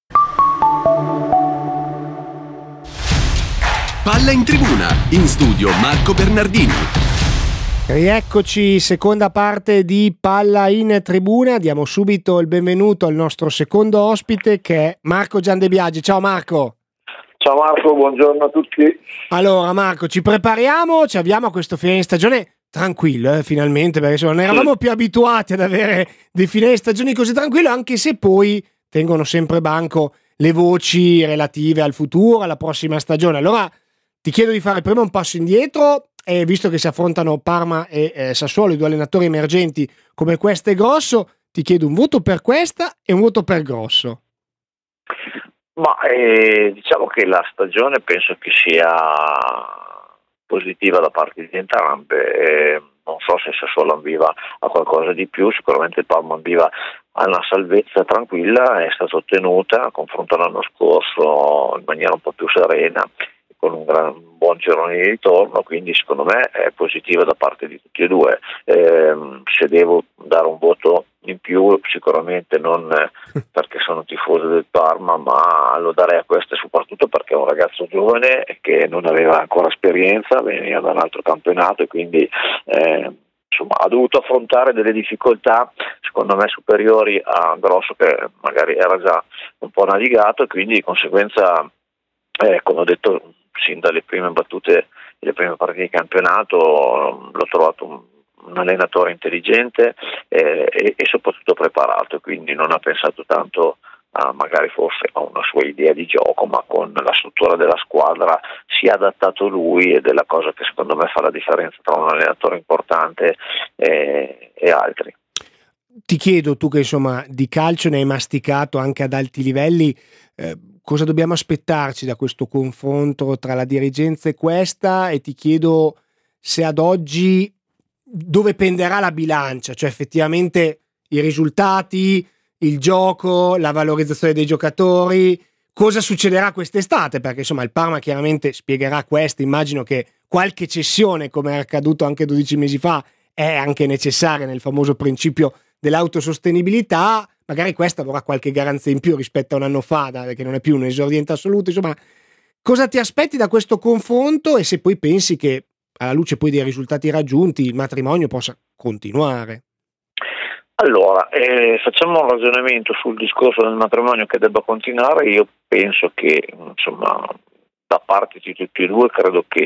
Palla in tribuna, in studio Marco Bernardini. Rieccoci, seconda parte di Palla in Tribuna. Diamo subito il benvenuto al nostro secondo ospite che è Marco Giandebiagi. Ciao Marco. Ciao Marco, buongiorno a tutti. Allora Marco, ci prepariamo, ci avviamo a questo fine di stagione tranquillo, finalmente, perché insomma, non eravamo più abituati ad avere dei fine di stagione così tranquillo, anche se poi tengono sempre banco le voci relative al futuro, alla prossima stagione. Allora ti chiedo di fare prima un passo indietro. E visto che si affrontano Parma e Sassuolo, i due allenatori emergenti, come Questa e Grosso, ti chiedo un voto per Questa e un voto per Grosso. Ma diciamo che la stagione penso che sia positiva da parte di entrambe. Non so se Sassuolo ambiva a qualcosa di più, sicuramente il Parma ambiva a una salvezza tranquilla, è stata ottenuta a confronto all'anno scorso in maniera un po' più serena, con un buon girone di ritorno, quindi secondo me è positiva da parte di tutti e due. Se devo dare un voto in più, sicuramente non perché sono tifoso del Parma, ma lo darei a Questa soprattutto perché è un ragazzo giovane che non aveva ancora esperienza, veniva da un altro campionato e quindi ha dovuto affrontare delle difficoltà secondo me superiori a Grosso, che magari era già un po' navigato, e quindi di conseguenza, come ho detto sin dalle prime battute delle prime partite di campionato, l'ho trovato un allenatore intelligente e soprattutto preparato, quindi non ha pensato tanto magari forse a una sua idea di gioco, ma con la struttura della squadra si è adattato lui, ed è la cosa che secondo me fa la differenza tra un allenatore importante e altri. Ti chiedo, tu che insomma di calcio ne hai masticato anche ad alti livelli, cosa dobbiamo aspettarci da questo confronto tra la dirigenza e Questa, e ti chiedo se ad oggi dove penderà la bilancia, cioè effettivamente i risultati, il gioco, la valorizzazione dei giocatori, cosa succederà quest'estate, perché insomma il Parma chiaramente spiegherà Questa, immagino che qualche cessione, come è accaduto anche 12 mesi fa, è anche necessaria nel famoso principio dell'autosostenibilità. Magari Questa avrà qualche garanzia in più rispetto a un anno fa, che non è più un esordiente assoluto. Insomma, cosa ti aspetti da questo confronto, e se poi pensi che alla luce poi dei risultati raggiunti il matrimonio possa continuare? Allora, facciamo un ragionamento sul discorso del matrimonio che debba continuare. Io penso che insomma da parte di tutti e due credo che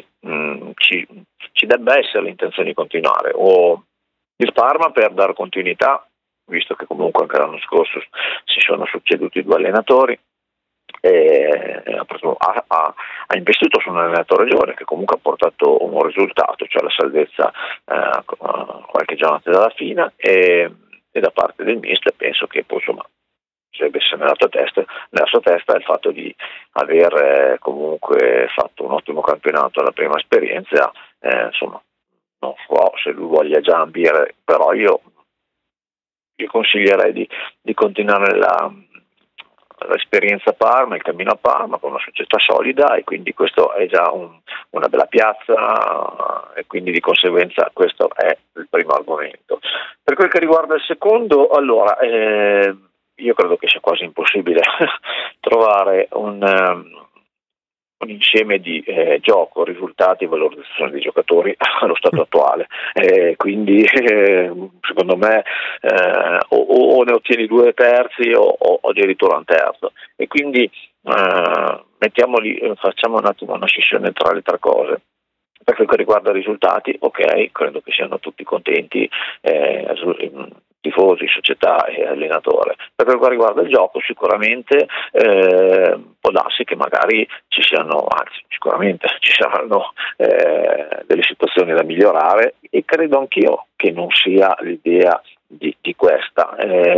ci debba essere l'intenzione di continuare, o il Parma per dare continuità, visto che comunque anche l'anno scorso si sono succeduti due allenatori, ha investito su un allenatore giovane che comunque ha portato un buon risultato, cioè la salvezza qualche giornata dalla fine, e da parte del mister penso che poi, insomma, sarebbe nella sua testa il fatto di aver comunque fatto un ottimo campionato alla prima esperienza, insomma, non so se lui voglia già ambire, però io consiglierei di continuare l'esperienza a Parma, il cammino a Parma con una società solida, e quindi questo è già una bella piazza, e quindi di conseguenza questo è il primo argomento. Per quel che riguarda il secondo, allora io credo che sia quasi impossibile trovare un insieme di gioco, risultati e valorizzazione dei giocatori allo stato attuale, quindi secondo me o ne ottieni 2/3 o addirittura un terzo, e quindi facciamo un attimo una scissione tra le tre cose. Per quel che riguarda i risultati, ok, credo che siano tutti contenti, tifosi, società e allenatore. Per quel che riguarda il gioco, sicuramente può darsi che magari sicuramente ci saranno delle situazioni da migliorare, e credo anch'io che non sia l'idea di questa,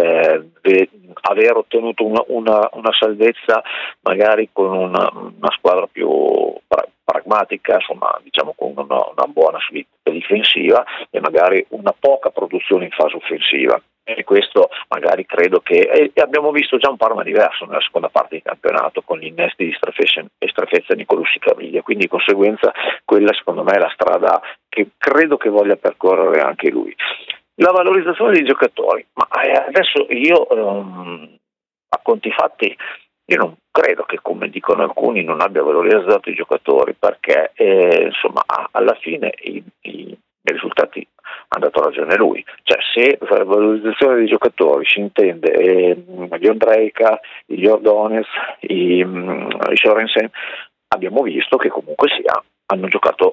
aver ottenuto una salvezza magari con una squadra più pragmatica, insomma, diciamo con una buona suite difensiva e magari una poca produzione in fase offensiva, e questo magari credo che abbiamo visto già un Parma diverso nella seconda parte di campionato con gli innesti di Strefezza e Nicolussi Caviglia, quindi di conseguenza quella secondo me è la strada che credo che voglia percorrere anche lui. La valorizzazione dei giocatori, ma adesso io a conti fatti io non credo che, come dicono alcuni, non abbia valorizzato i giocatori, perché insomma alla fine i risultati hanno dato ragione lui. Cioè, se per la valorizzazione dei giocatori si intende gli Ondrejka, i Jordones, i Sorensen, abbiamo visto che comunque hanno giocato,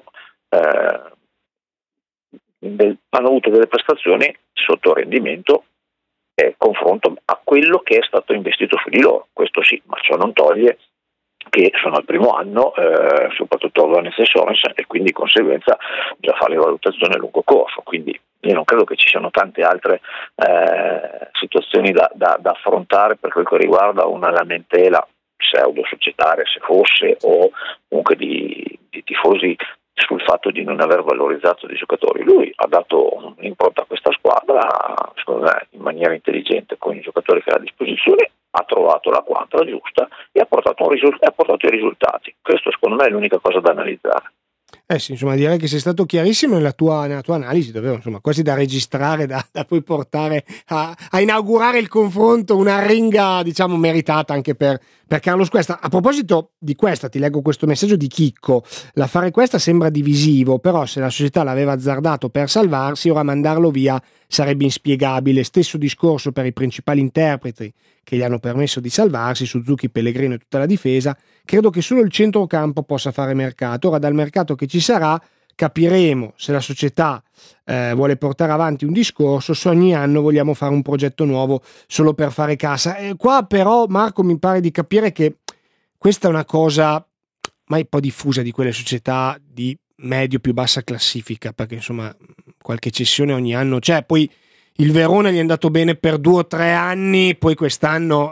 hanno avuto delle prestazioni sotto rendimento confronto a quello che è stato investito su di loro, questo sì, ma ciò non toglie che sono al primo anno, soprattutto Jordones e Sorensen, e quindi di conseguenza bisogna fare le valutazioni a lungo corso, quindi io non credo che ci siano tante altre situazioni da affrontare per quel che riguarda una lamentela pseudo societaria, se fosse, o comunque di tifosi sul fatto di non aver valorizzato dei giocatori. Lui ha dato un'impronta a questa squadra, secondo me, in maniera intelligente, con i giocatori che ha a disposizione, ha trovato la quadra giusta e ha portato i risultati. Questo secondo me è l'unica cosa da analizzare. Sì, insomma, direi che sei stato chiarissimo nella tua analisi, davvero, insomma, quasi da registrare, da poi portare a inaugurare il confronto, una ringa, diciamo, meritata anche per Carlos Cuesta. A proposito di Cuesta, ti leggo questo messaggio di Chicco: l'affare Cuesta sembra divisivo, però se la società l'aveva azzardato per salvarsi, ora mandarlo via sarebbe inspiegabile. Stesso discorso per i principali interpreti che gli hanno permesso di salvarsi, Suzuki, Pellegrino e tutta la difesa. Credo che solo il centrocampo possa fare mercato. Ora, dal mercato che ci sarà capiremo se la società vuole portare avanti un discorso, se ogni anno vogliamo fare un progetto nuovo solo per fare cassa. Qua però, Marco, mi pare di capire che questa è una cosa mai un po' diffusa di quelle società di medio più bassa classifica, perché insomma qualche cessione ogni anno c'è. Poi il Verona gli è andato bene per 2 o 3 anni, poi quest'anno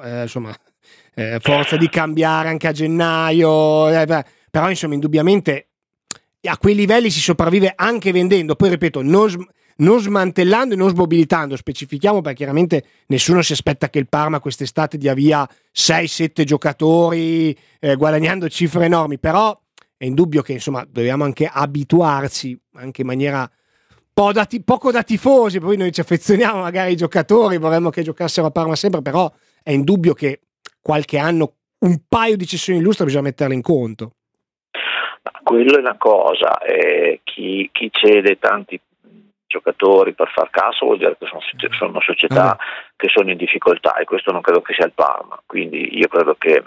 forza di cambiare anche a gennaio, però insomma indubbiamente a quei livelli si sopravvive anche vendendo. Poi ripeto, non smantellando e non smobilitando, specifichiamo, perché chiaramente nessuno si aspetta che il Parma quest'estate dia via 6-7 giocatori guadagnando cifre enormi, però è indubbio che insomma dobbiamo anche abituarci anche in maniera poco da tifosi. Poi noi ci affezioniamo magari ai giocatori, vorremmo che giocassero a Parma sempre, però è indubbio che qualche anno un paio di cessioni illustre bisogna metterle in conto. Quello è una cosa, chi cede tanti giocatori per far cassa vuol dire che sono società che sono in difficoltà, e questo non credo che sia il Parma. Quindi io credo che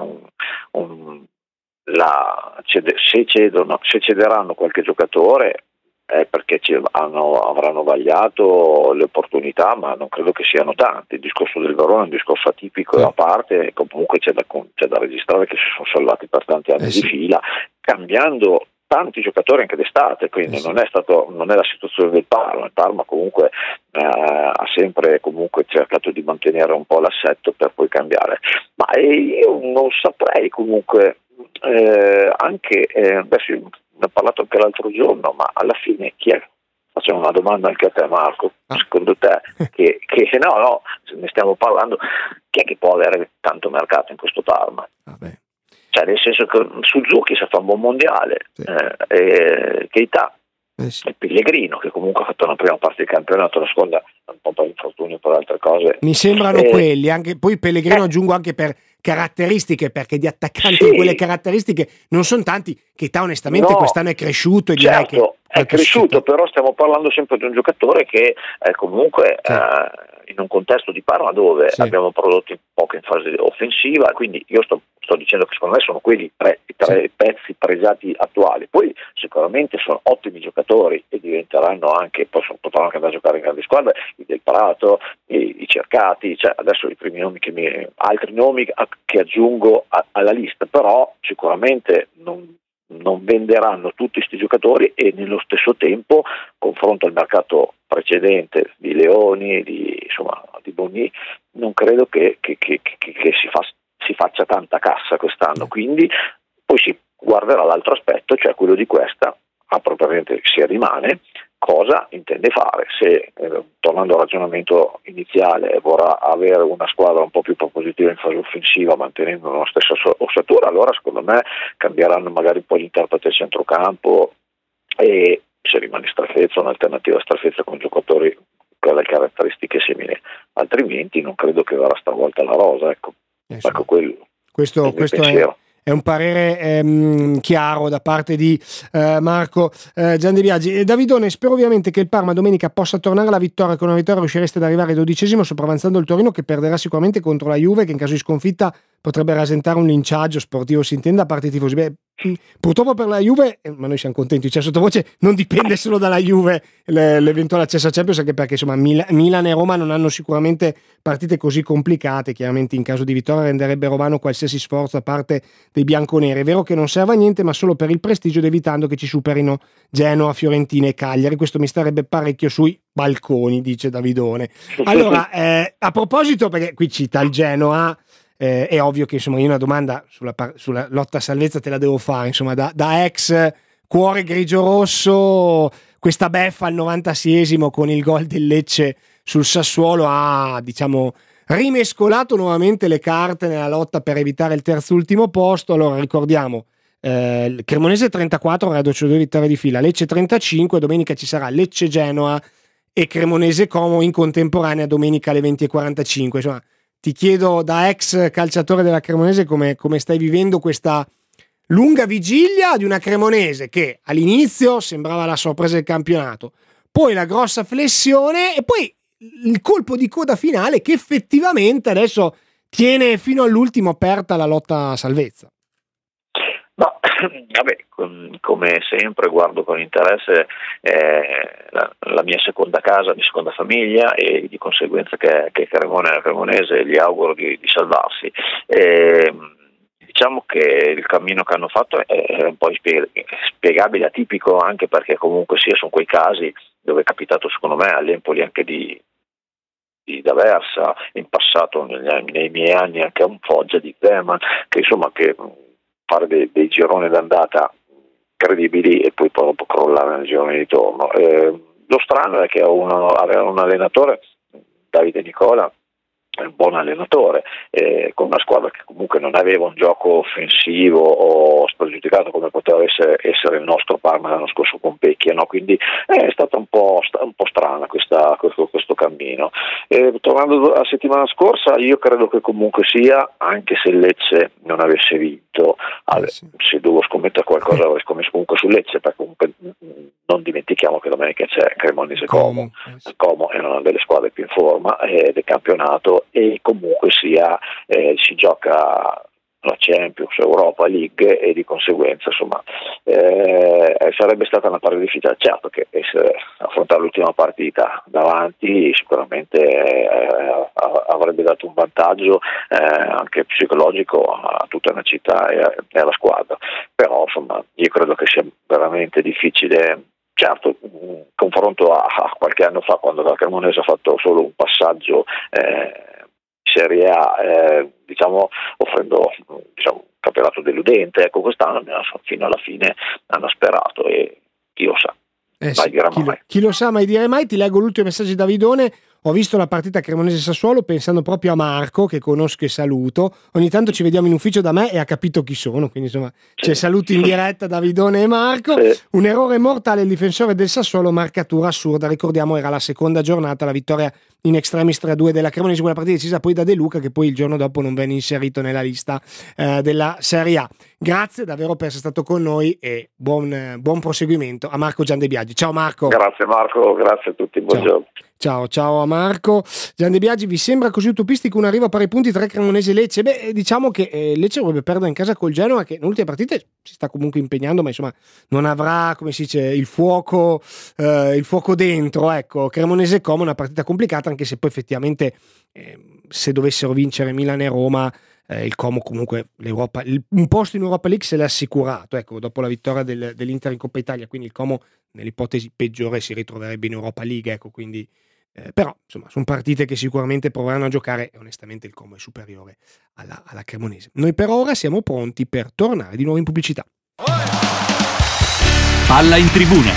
se cederanno qualche giocatore è perché avranno vagliato le opportunità, ma non credo che siano tanti. Il discorso del Verona è un discorso atipico a parte, comunque c'è da squadre che si sono salvati per tanti anni di fila, cambiando tanti giocatori anche d'estate, quindi non è la situazione del Parma. Il Parma comunque ha sempre comunque cercato di mantenere un po' l'assetto per poi cambiare, ma io non saprei comunque adesso ne ho parlato anche l'altro giorno, ma alla fine chi è? Facciamo una domanda anche a te, Marco, secondo te che no, ne stiamo parlando, chi è che può avere tanto mercato in questo Parma? Cioè, nel senso che Suzuki si fa un buon mondiale, Keita, e Pellegrino, che comunque ha fatto una prima parte di campionato, la seconda un po' per infortunio, per altre cose. Mi sembrano quelli, anche poi Pellegrino aggiungo anche per caratteristiche, perché di attaccanti quelle caratteristiche non sono tanti. Keita onestamente quest'anno è cresciuto e direi che è cresciuto, però stiamo parlando sempre di un giocatore che comunque in un contesto di Parma dove abbiamo prodotti poco in fase offensiva, quindi io sto dicendo che secondo me sono quelli i tre pezzi pregiati attuali. Poi sicuramente sono ottimi giocatori e diventeranno anche, potranno anche andare a giocare in grandi squadre, i Del Prato, i Cercati, cioè adesso i primi nomi altri nomi che aggiungo alla lista, però sicuramente non venderanno tutti questi giocatori, e nello stesso tempo, confronto al mercato precedente di Leoni, di Bonni, non credo che si faccia tanta cassa quest'anno, quindi poi si guarderà l'altro aspetto, cioè quello di questa, propriamente se rimane, cosa intende fare. Se, tornando al ragionamento iniziale, vorrà avere una squadra un po' più propositiva in fase offensiva mantenendo la stessa ossatura, allora secondo me cambieranno magari un po' gli interpreti del centrocampo, e se rimane Strafezza, un'alternativa a Strafezza con giocatori con le caratteristiche simili, altrimenti non credo che verrà stavolta la rosa, ecco quello. Questo è un parere chiaro da parte di Marco Gianni Biagi. Davidone, spero ovviamente che il Parma domenica possa tornare alla vittoria. Con una vittoria riuscireste ad arrivare ai 12esimo, sopravanzando il Torino, che perderà sicuramente contro la Juve, che in caso di sconfitta potrebbe rasentare un linciaggio sportivo, si intenda, a parte i tifosi. Purtroppo per la Juve, ma noi siamo contenti, cioè sottovoce, non dipende solo dalla Juve l'eventuale accesso a Champions, anche perché insomma Milan e Roma non hanno sicuramente partite così complicate. Chiaramente in caso di vittoria renderebbero vano qualsiasi sforzo da parte dei bianconeri. È vero che non serve a niente, ma solo per il prestigio ed evitando che ci superino Genoa, Fiorentina e Cagliari. Questo mi starebbe parecchio sui balconi, dice Davidone. Allora, a proposito, perché qui cita il Genoa, è ovvio che insomma io una domanda sulla lotta a salvezza te la devo fare, insomma da ex cuore grigio-rosso, questa beffa al 96esimo con il gol del Lecce sul Sassuolo ha rimescolato nuovamente le carte nella lotta per evitare il terzultimo posto. Allora ricordiamo, Cremonese 34, Reduce 2 vittorie di fila, Lecce 35, domenica ci sarà Lecce-Genoa e Cremonese-Como in contemporanea domenica alle 20:45. Insomma, ti chiedo, da ex calciatore della Cremonese, come stai vivendo questa lunga vigilia di una Cremonese che all'inizio sembrava la sorpresa del campionato, poi la grossa flessione e poi il colpo di coda finale che effettivamente adesso tiene fino all'ultimo aperta la lotta a salvezza. No, vabbè, come sempre guardo con interesse la mia seconda casa, la mia seconda famiglia, e di conseguenza che Cremonese gli auguro di salvarsi. Diciamo che il cammino che hanno fatto è un po' spiegabile, atipico, anche perché comunque sono quei casi dove è capitato secondo me all'Empoli anche di D'Aversa, in passato nei miei anni anche a un Foggia di Zeman, che insomma che fare dei gironi d'andata credibili e poi dopo crollare nel girone di ritorno. Lo strano è che aveva un allenatore, Davide Nicola, un buon allenatore, con una squadra che comunque non aveva un gioco offensivo o spregiudicato come poteva essere il nostro Parma l'anno scorso con Pecchia, no? Quindi è stata un po' strana questo cammino. Tornando alla settimana scorsa, io credo che comunque sia, anche se il Lecce non avesse vinto, se devo scommettere qualcosa avrei scommesso comunque sul Lecce, perché comunque non dimentichiamo che domenica c'è Cremonese Como. Como è una delle squadre più in forma del campionato, e comunque sia si gioca la Champions, Europa League, e di conseguenza insomma sarebbe stata una partita difficile. Certo che affrontare l'ultima partita davanti sicuramente avrebbe dato un vantaggio anche psicologico a tutta una città e alla squadra, però insomma io credo che sia veramente difficile. Certo, in confronto a qualche anno fa, quando la Cremonese ha fatto solo un passaggio Serie A, offrendo un campionato deludente, ecco, quest'anno fino alla fine hanno sperato, e chi lo sa, chi lo sa, mai dire mai. Ti leggo l'ultimo messaggio di Davidone. Ho visto la partita Cremonese-Sassuolo pensando proprio a Marco, che conosco e saluto. Ogni tanto ci vediamo in ufficio da me e ha capito chi sono, quindi insomma c'è saluti in diretta Davidone e Marco. Un errore mortale il difensore del Sassuolo, marcatura assurda. Ricordiamo, era la seconda giornata, la vittoria in extremis 3-2 della Cremonese, una partita decisa poi da De Luca, che poi il giorno dopo non venne inserito nella lista della Serie A. Grazie davvero per essere stato con noi e buon proseguimento a Marco Gian De Biagi. Ciao Marco. Grazie Marco, grazie a tutti, buongiorno. Ciao a Marco. Gian De Biagi, vi sembra così utopistico un arrivo a pari punti tra Cremonese e Lecce? Beh, diciamo che Lecce dovrebbe perdere in casa col Genoa, che nell'ultima partita si sta comunque impegnando, ma insomma non avrà, come si dice, il fuoco dentro. Ecco, Cremonese Como, una partita complicata, anche se poi effettivamente se dovessero vincere Milan e Roma, il Como comunque un posto in Europa League se l'è assicurato, ecco, dopo la vittoria dell'Inter in Coppa Italia, quindi il Como nell'ipotesi peggiore si ritroverebbe in Europa League, ecco, quindi però insomma sono partite che sicuramente proveranno a giocare e onestamente il Como è superiore alla Cremonese. Noi per ora siamo pronti per tornare di nuovo in pubblicità. Palla in tribuna.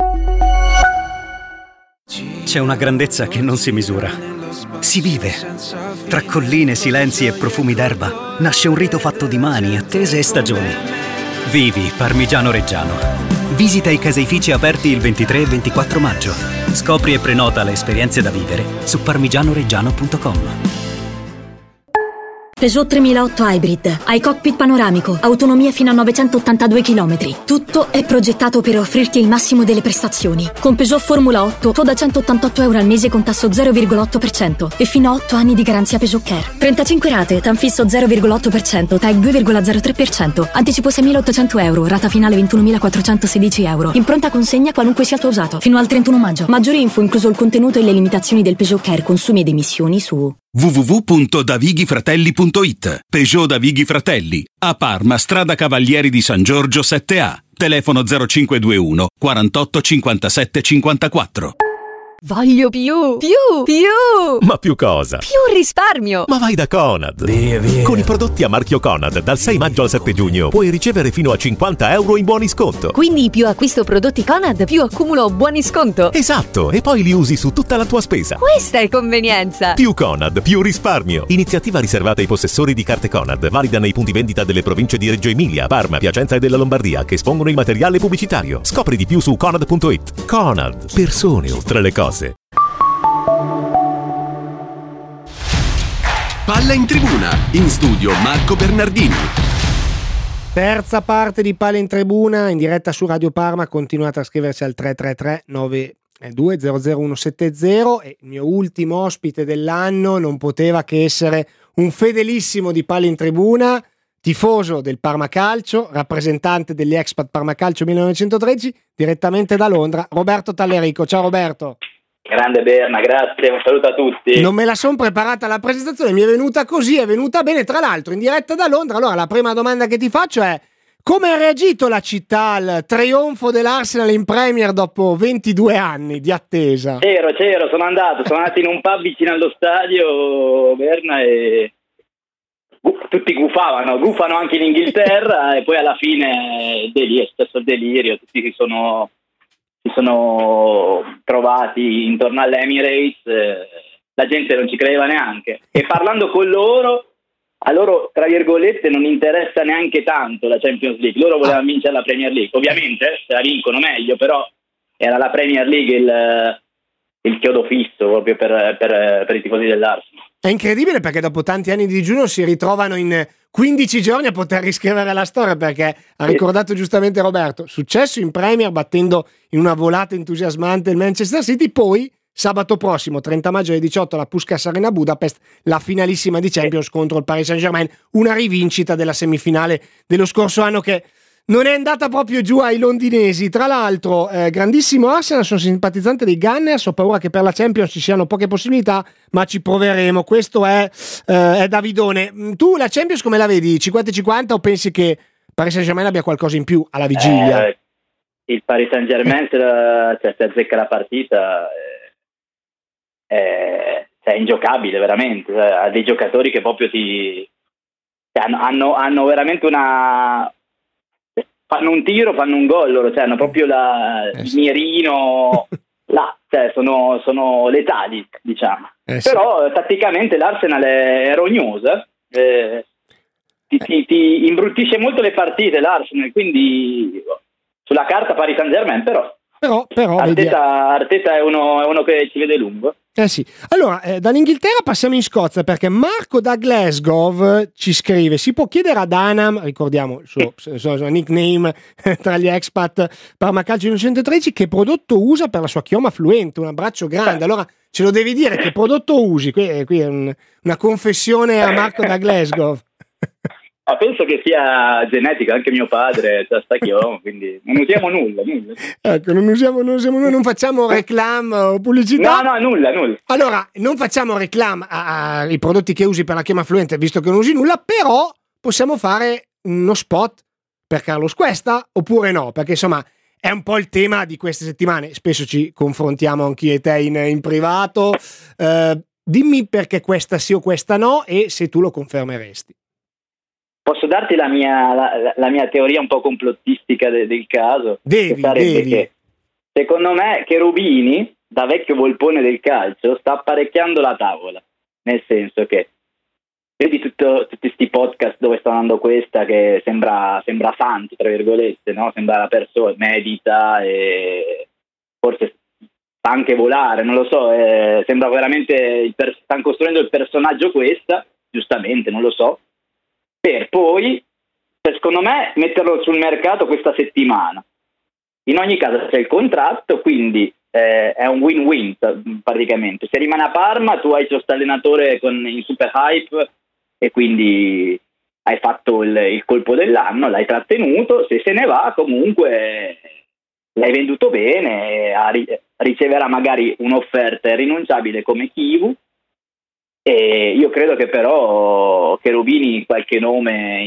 C'è una grandezza che non si misura. Si vive. Tra colline, silenzi e profumi d'erba nasce un rito fatto di mani, attese e stagioni. Vivi Parmigiano Reggiano. Visita i caseifici aperti il 23 e 24 maggio. Scopri e prenota le esperienze da vivere su parmigianoreggiano.com. Peugeot 3008 Hybrid, hai cockpit panoramico, autonomia fino a 982 km. Tutto è progettato per offrirti il massimo delle prestazioni. Con Peugeot Formula 8, tu da €188 al mese con tasso 0,8% e fino a 8 anni di garanzia Peugeot Care. 35 rate, TAN fisso 0,8%, TAG 2,03%, anticipo €6.800, rata finale €21.416. In pronta consegna qualunque sia il tuo usato, fino al 31 maggio. Maggiori info, incluso il contenuto e le limitazioni del Peugeot Care, consumi ed emissioni su www.davighifratelli.it. Peugeot Davighi Fratelli, a Parma, strada Cavalieri di San Giorgio 7A, telefono 0521 48 57 54. Voglio più! Ma più cosa? Più risparmio! Ma vai da Conad! Via. Con i prodotti a marchio Conad, dal 6 maggio al 7 giugno, puoi ricevere fino a €50 in buoni sconto. Quindi più acquisto prodotti Conad, più accumulo buoni sconto? Esatto, e poi li usi su tutta la tua spesa. Questa è convenienza! Più Conad, più risparmio. Iniziativa riservata ai possessori di carte Conad, valida nei punti vendita delle province di Reggio Emilia, Parma, Piacenza e della Lombardia, che espongono il materiale pubblicitario. Scopri di più su conad.it. Conad, persone oltre le cose. Palla in tribuna, in studio Marco Bernardini. Terza parte di Palla in Tribuna in diretta su Radio Parma. Continuate a scriverci al 333 92 00170 e il mio ultimo ospite dell'anno non poteva che essere un fedelissimo di Palla in Tribuna, tifoso del Parma Calcio, rappresentante degli Expat Parma Calcio 1913, direttamente da Londra, Roberto Tallerico. Ciao Roberto. Grande Berna, grazie, un saluto a tutti. Non me la sono preparata la presentazione, mi è venuta così, è venuta bene, tra l'altro in diretta da Londra. Allora la prima domanda che ti faccio è: come ha reagito la città al trionfo dell'Arsenal in Premier dopo 22 anni di attesa? C'ero, sono andato in un pub vicino allo stadio, Berna, e tutti gufano anche in Inghilterra e poi alla fine è stesso il delirio, tutti si sono trovati intorno all'Emirates, la gente non ci credeva neanche, e parlando con loro, a loro tra virgolette non interessa neanche tanto la Champions League, loro volevano vincere la Premier League, ovviamente se la vincono meglio, però era la Premier League il chiodo fisso proprio per i tifosi dell'Arsenal. È incredibile perché dopo tanti anni di digiuno si ritrovano in 15 giorni a poter riscrivere la storia, perché ha ricordato giustamente Roberto, successo in Premier battendo in una volata entusiasmante il Manchester City, poi sabato prossimo 30 maggio alle 18 alla Puskás Arena Budapest, la finalissima di Champions contro il Paris Saint-Germain, una rivincita della semifinale dello scorso anno che non è andata proprio giù ai londinesi. Tra l'altro, grandissimo Arsenal, sono simpatizzante dei Gunners, ho paura che per la Champions ci siano poche possibilità, ma ci proveremo. Questo è Davidone. Tu la Champions come la vedi? 50-50 o pensi che Paris Saint-Germain abbia qualcosa in più alla vigilia? Il Paris Saint-Germain se azzecca la partita è ingiocabile veramente, ha dei giocatori che proprio hanno veramente fanno un tiro, fanno un gol loro, hanno proprio il mirino là, sono letali, diciamo. Però tatticamente l'Arsenal è rognosa, ti imbruttisce molto le partite l'Arsenal, quindi sulla carta Paris Saint-Germain, però Arteta è uno che ci vede lungo. Sì. Allora, dall'Inghilterra passiamo in Scozia, perché Marco da Glasgow ci scrive: si può chiedere ad Anam, ricordiamo il suo nickname tra gli expat Parma Calcio 113, che prodotto usa per la sua chioma fluente? Un abbraccio grande. Allora ce lo devi dire, che prodotto usi? Qui è una confessione a Marco da Glasgow. Ma penso che sia genetica, anche mio padre sta chioma, quindi non usiamo nulla. Ecco, non facciamo reclam o pubblicità. No, nulla. Allora, non facciamo reclam ai prodotti che usi per la chioma fluente, visto che non usi nulla, però possiamo fare uno spot per Carlos Cuesta, oppure no? Perché insomma è un po' il tema di queste settimane, spesso ci confrontiamo anch'io e te in privato. Dimmi perché questa sì o questa no, e se tu lo confermeresti. Posso darti la mia teoria un po' complottistica del caso? Devi. Che, secondo me, Cherubini, da vecchio volpone del calcio, sta apparecchiando la tavola. Nel senso che vedi tutti questi podcast dove sta andando questa che sembra santo, tra virgolette, no? Sembra la persona, medita e forse fa anche volare, non lo so, sembra veramente stanno costruendo il personaggio questa, giustamente, non lo so, per poi, secondo me, metterlo sul mercato questa settimana. In ogni caso c'è il contratto, quindi è un win-win praticamente. Se rimane a Parma, tu hai questo allenatore in super hype e quindi hai fatto il colpo dell'anno, l'hai trattenuto. Se se ne va, comunque l'hai venduto bene, riceverà magari un'offerta irrinunciabile come Chivu. E io credo che però Cherubini qualche nome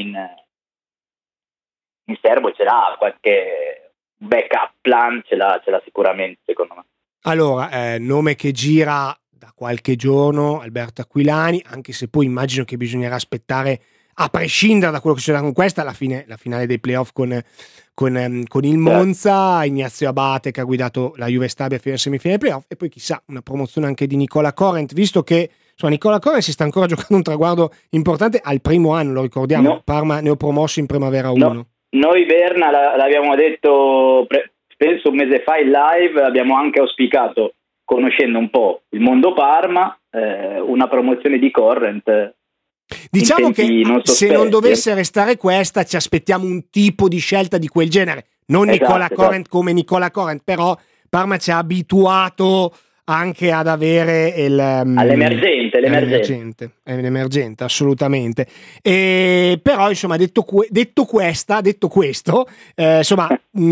in serbo ce l'ha, qualche backup plan ce l'ha sicuramente, secondo me. Allora, nome che gira da qualche giorno, Alberto Aquilani, anche se poi immagino che bisognerà aspettare, a prescindere da quello che succederà con questa, la finale dei playoff con il Monza, Ignazio Abate che ha guidato la Juve Stabia fino alle semifinali dei playoff, e poi chissà una promozione anche di Nicola Corrent, visto che Nicola Corrent si sta ancora giocando un traguardo importante al primo anno, lo ricordiamo, no. Parma neopromosso in Primavera 1. No. Noi Berna l'abbiamo detto penso un mese fa in live, abbiamo anche auspicato, conoscendo un po' il mondo Parma, una promozione di Corrent. Diciamo che se non dovesse restare questa, ci aspettiamo un tipo di scelta di quel genere, non Nicola Corrent come Nicola Corrent, però Parma ci ha abituato anche ad avere l'emergente, assolutamente. Però insomma, detto questo, insomma,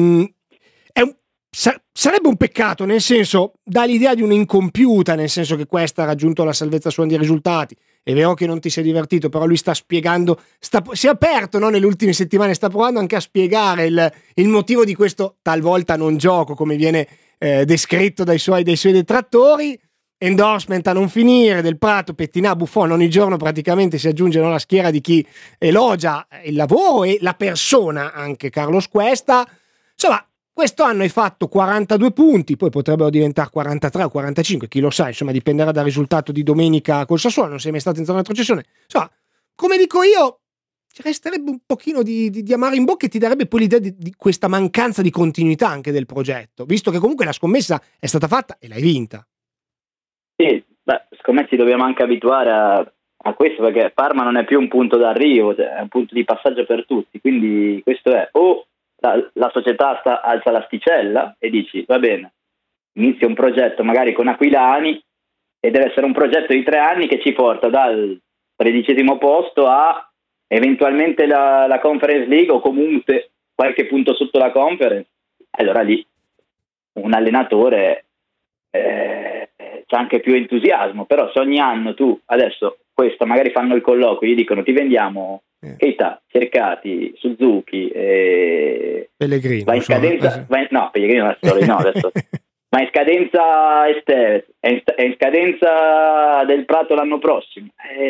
sarebbe un peccato, nel senso, dà l'idea di un'incompiuta, nel senso che questa ha raggiunto la salvezza sua di risultati. È vero che non ti sei divertito, però lui sta spiegando, si è aperto, no, nelle ultime settimane, sta provando anche a spiegare il motivo di questo talvolta non gioco, come viene descritto dai suoi detrattori. Endorsement a non finire del Prato, Pettinà, Buffon, ogni giorno praticamente si aggiunge alla schiera di chi elogia il lavoro e la persona, anche Carlos Cuesta. Insomma, questo anno hai fatto 42 punti, poi potrebbero diventare 43 o 45, chi lo sa, insomma dipenderà dal risultato di domenica col Sassuolo, non sei mai stato in zona di retrocessione. Insomma, come dico io, ci resterebbe un pochino di amaro in bocca e ti darebbe poi l'idea di questa mancanza di continuità anche del progetto, visto che comunque la scommessa è stata fatta e l'hai vinta. Sì, secondo me ci dobbiamo anche abituare a questo, perché Parma non è più un punto d'arrivo, cioè è un punto di passaggio per tutti, quindi questo è o la società alza l'asticella e dici va bene, inizia un progetto magari con Aquilani e deve essere un progetto di 3 anni che ci porta dal 13° posto a eventualmente la Conference League o comunque qualche punto sotto la Conference. Allora lì un allenatore c'è anche più entusiasmo, però se ogni anno tu adesso questo magari fanno il colloquio, gli dicono ti vendiamo Keita, Cercati, Suzuki, Pellegrini, va in scadenza, Pellegrini no, adesso ma in scadenza Estevez, è in scadenza Del Prato l'anno prossimo,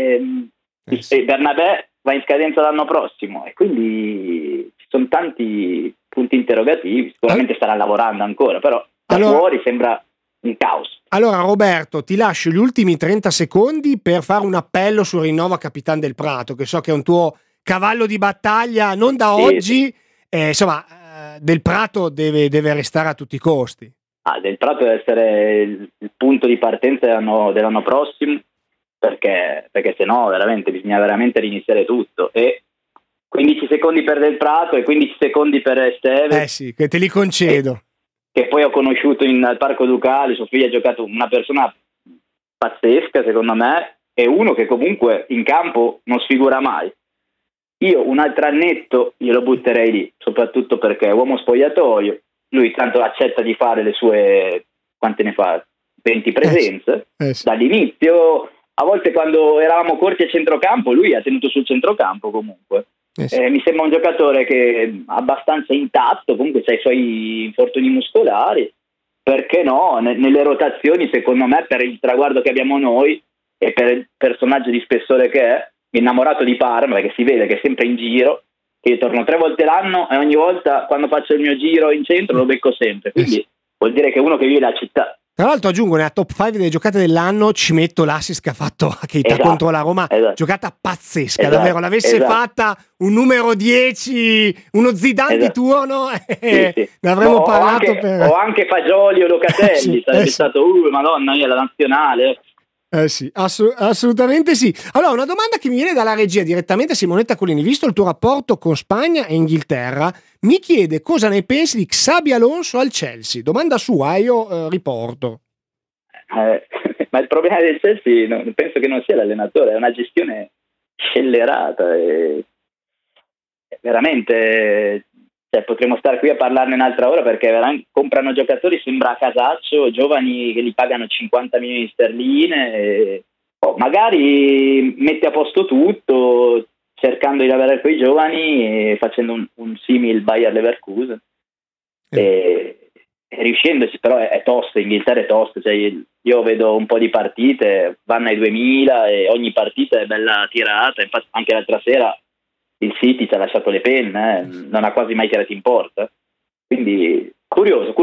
Bernabé va in scadenza l'anno prossimo, e quindi ci sono tanti punti interrogativi. Sicuramente starà lavorando ancora, però fuori sembra un caos. Allora Roberto, ti lascio gli ultimi 30 secondi per fare un appello sul rinnovo a Capitan Del Prato, che so che è un tuo cavallo di battaglia, non da oggi. Insomma, Del Prato deve restare a tutti i costi. Del Prato deve essere il punto di partenza dell'anno prossimo, perché se no veramente bisogna veramente riniziare tutto. E 15 secondi per Del Prato e 15 secondi per Estevez. Sì, che te li concedo. Che poi ho conosciuto al Parco Ducale, suo figlio ha giocato, una persona pazzesca secondo me, e uno che comunque in campo non sfigura mai. Io un altro annetto glielo butterei lì, soprattutto perché è uomo spogliatoio, lui tanto accetta di fare le sue, quante ne fa? 20 presenze, dall'inizio. A volte quando eravamo corti a centrocampo lui ha tenuto sul centrocampo comunque. Mi sembra un giocatore che è abbastanza intatto, comunque ha i suoi infortuni muscolari, perché no, nelle rotazioni secondo me, per il traguardo che abbiamo noi e per il personaggio di spessore che è, innamorato di Parma, perché si vede che è sempre in giro, che io torno 3 volte l'anno e ogni volta quando faccio il mio giro in centro lo becco sempre, quindi vuol dire che è uno che vive la città. Tra l'altro aggiungo, nella top 5 delle giocate dell'anno ci metto l'assist che ha fatto a Keita contro la Roma, giocata pazzesca, davvero, l'avesse fatta un numero 10, uno Zidane di turno, ne avremmo parlato o anche Fagioli o Locatelli, sarebbe stato madonna mia, la nazionale. Sì, assolutamente sì. Allora, una domanda che mi viene dalla regia direttamente a Simonetta Collini, visto il tuo rapporto con Spagna e Inghilterra, mi chiede cosa ne pensi di Xabi Alonso al Chelsea. Domanda sua, io riporto. Ma il problema del Chelsea penso che non sia l'allenatore, è una gestione scellerata e veramente, potremmo stare qui a parlarne un'altra ora, perché comprano giocatori sembra a casaccio, giovani che li pagano 50 milioni di sterline e, magari mette a posto tutto cercando di lavorare con i giovani e facendo un simil Bayer Leverkusen e riuscendoci, però è tosto. Inghilterra è tosto, io vedo un po' di partite, vanno ai 2000 e ogni partita è bella tirata, infatti anche l'altra sera il City ci ha lasciato le penne, non ha quasi mai tirato in porta, quindi curioso.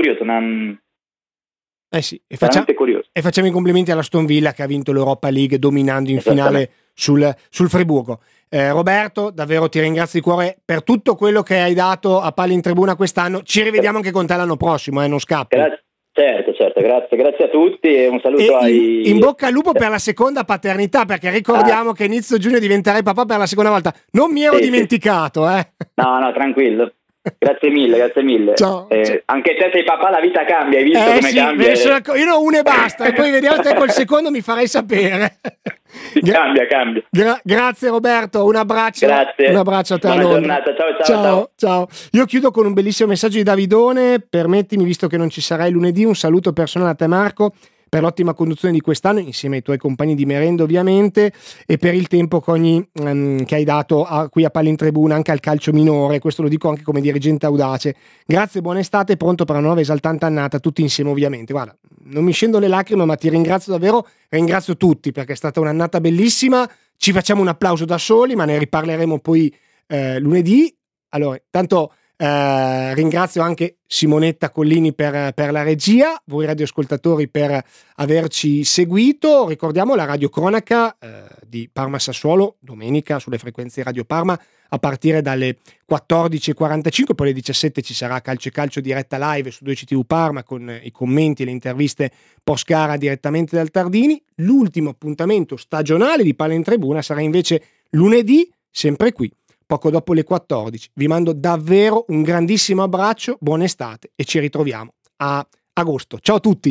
Veramente curioso. E facciamo i complimenti all'Aston Villa che ha vinto l'Europa League dominando in finale sul Friburgo. Roberto, davvero ti ringrazio di cuore per tutto quello che hai dato a Palla in Tribuna quest'anno. Ci rivediamo anche con te l'anno prossimo, non scappi. Certo, grazie a tutti e un saluto in bocca al lupo per la seconda paternità, perché ricordiamo che inizio giugno diventerai papà per la seconda volta. Non mi ero dimenticato. No, tranquillo. Grazie mille. Ciao. Anche te sei papà, la vita cambia, hai visto come cambia? Io ne ho uno e basta, e poi vediamo te col secondo mi farai sapere. Cambia. Grazie Roberto, un abbraccio. Grazie. Un abbraccio a te. Buona giornata, ciao. Io chiudo con un bellissimo messaggio di Davidone. Permettimi, visto che non ci sarai lunedì, un saluto personale a te Marco, per l'ottima conduzione di quest'anno insieme ai tuoi compagni di merenda ovviamente, e per il tempo che hai dato qui a Palla in Tribuna anche al calcio minore. Questo lo dico anche come dirigente audace. Grazie, buona estate, pronto per una nuova esaltante annata tutti insieme ovviamente. Guarda, non mi scendo le lacrime, ma ti ringrazio davvero, ringrazio tutti perché è stata un'annata bellissima. Ci facciamo un applauso da soli, ma ne riparleremo poi lunedì. Allora, tanto ringrazio anche Simonetta Collini per la regia, voi radioascoltatori per averci seguito. Ricordiamo la radiocronaca di Parma Sassuolo domenica sulle frequenze di Radio Parma a partire dalle 14.45, poi alle 17 ci sarà Calcio diretta live su 2CTV Parma con i commenti e le interviste post gara direttamente dal Tardini. L'ultimo appuntamento stagionale di Palla in Tribuna sarà invece lunedì, sempre qui poco dopo le 14. Vi mando davvero un grandissimo abbraccio, buona estate e ci ritroviamo a agosto. Ciao a tutti!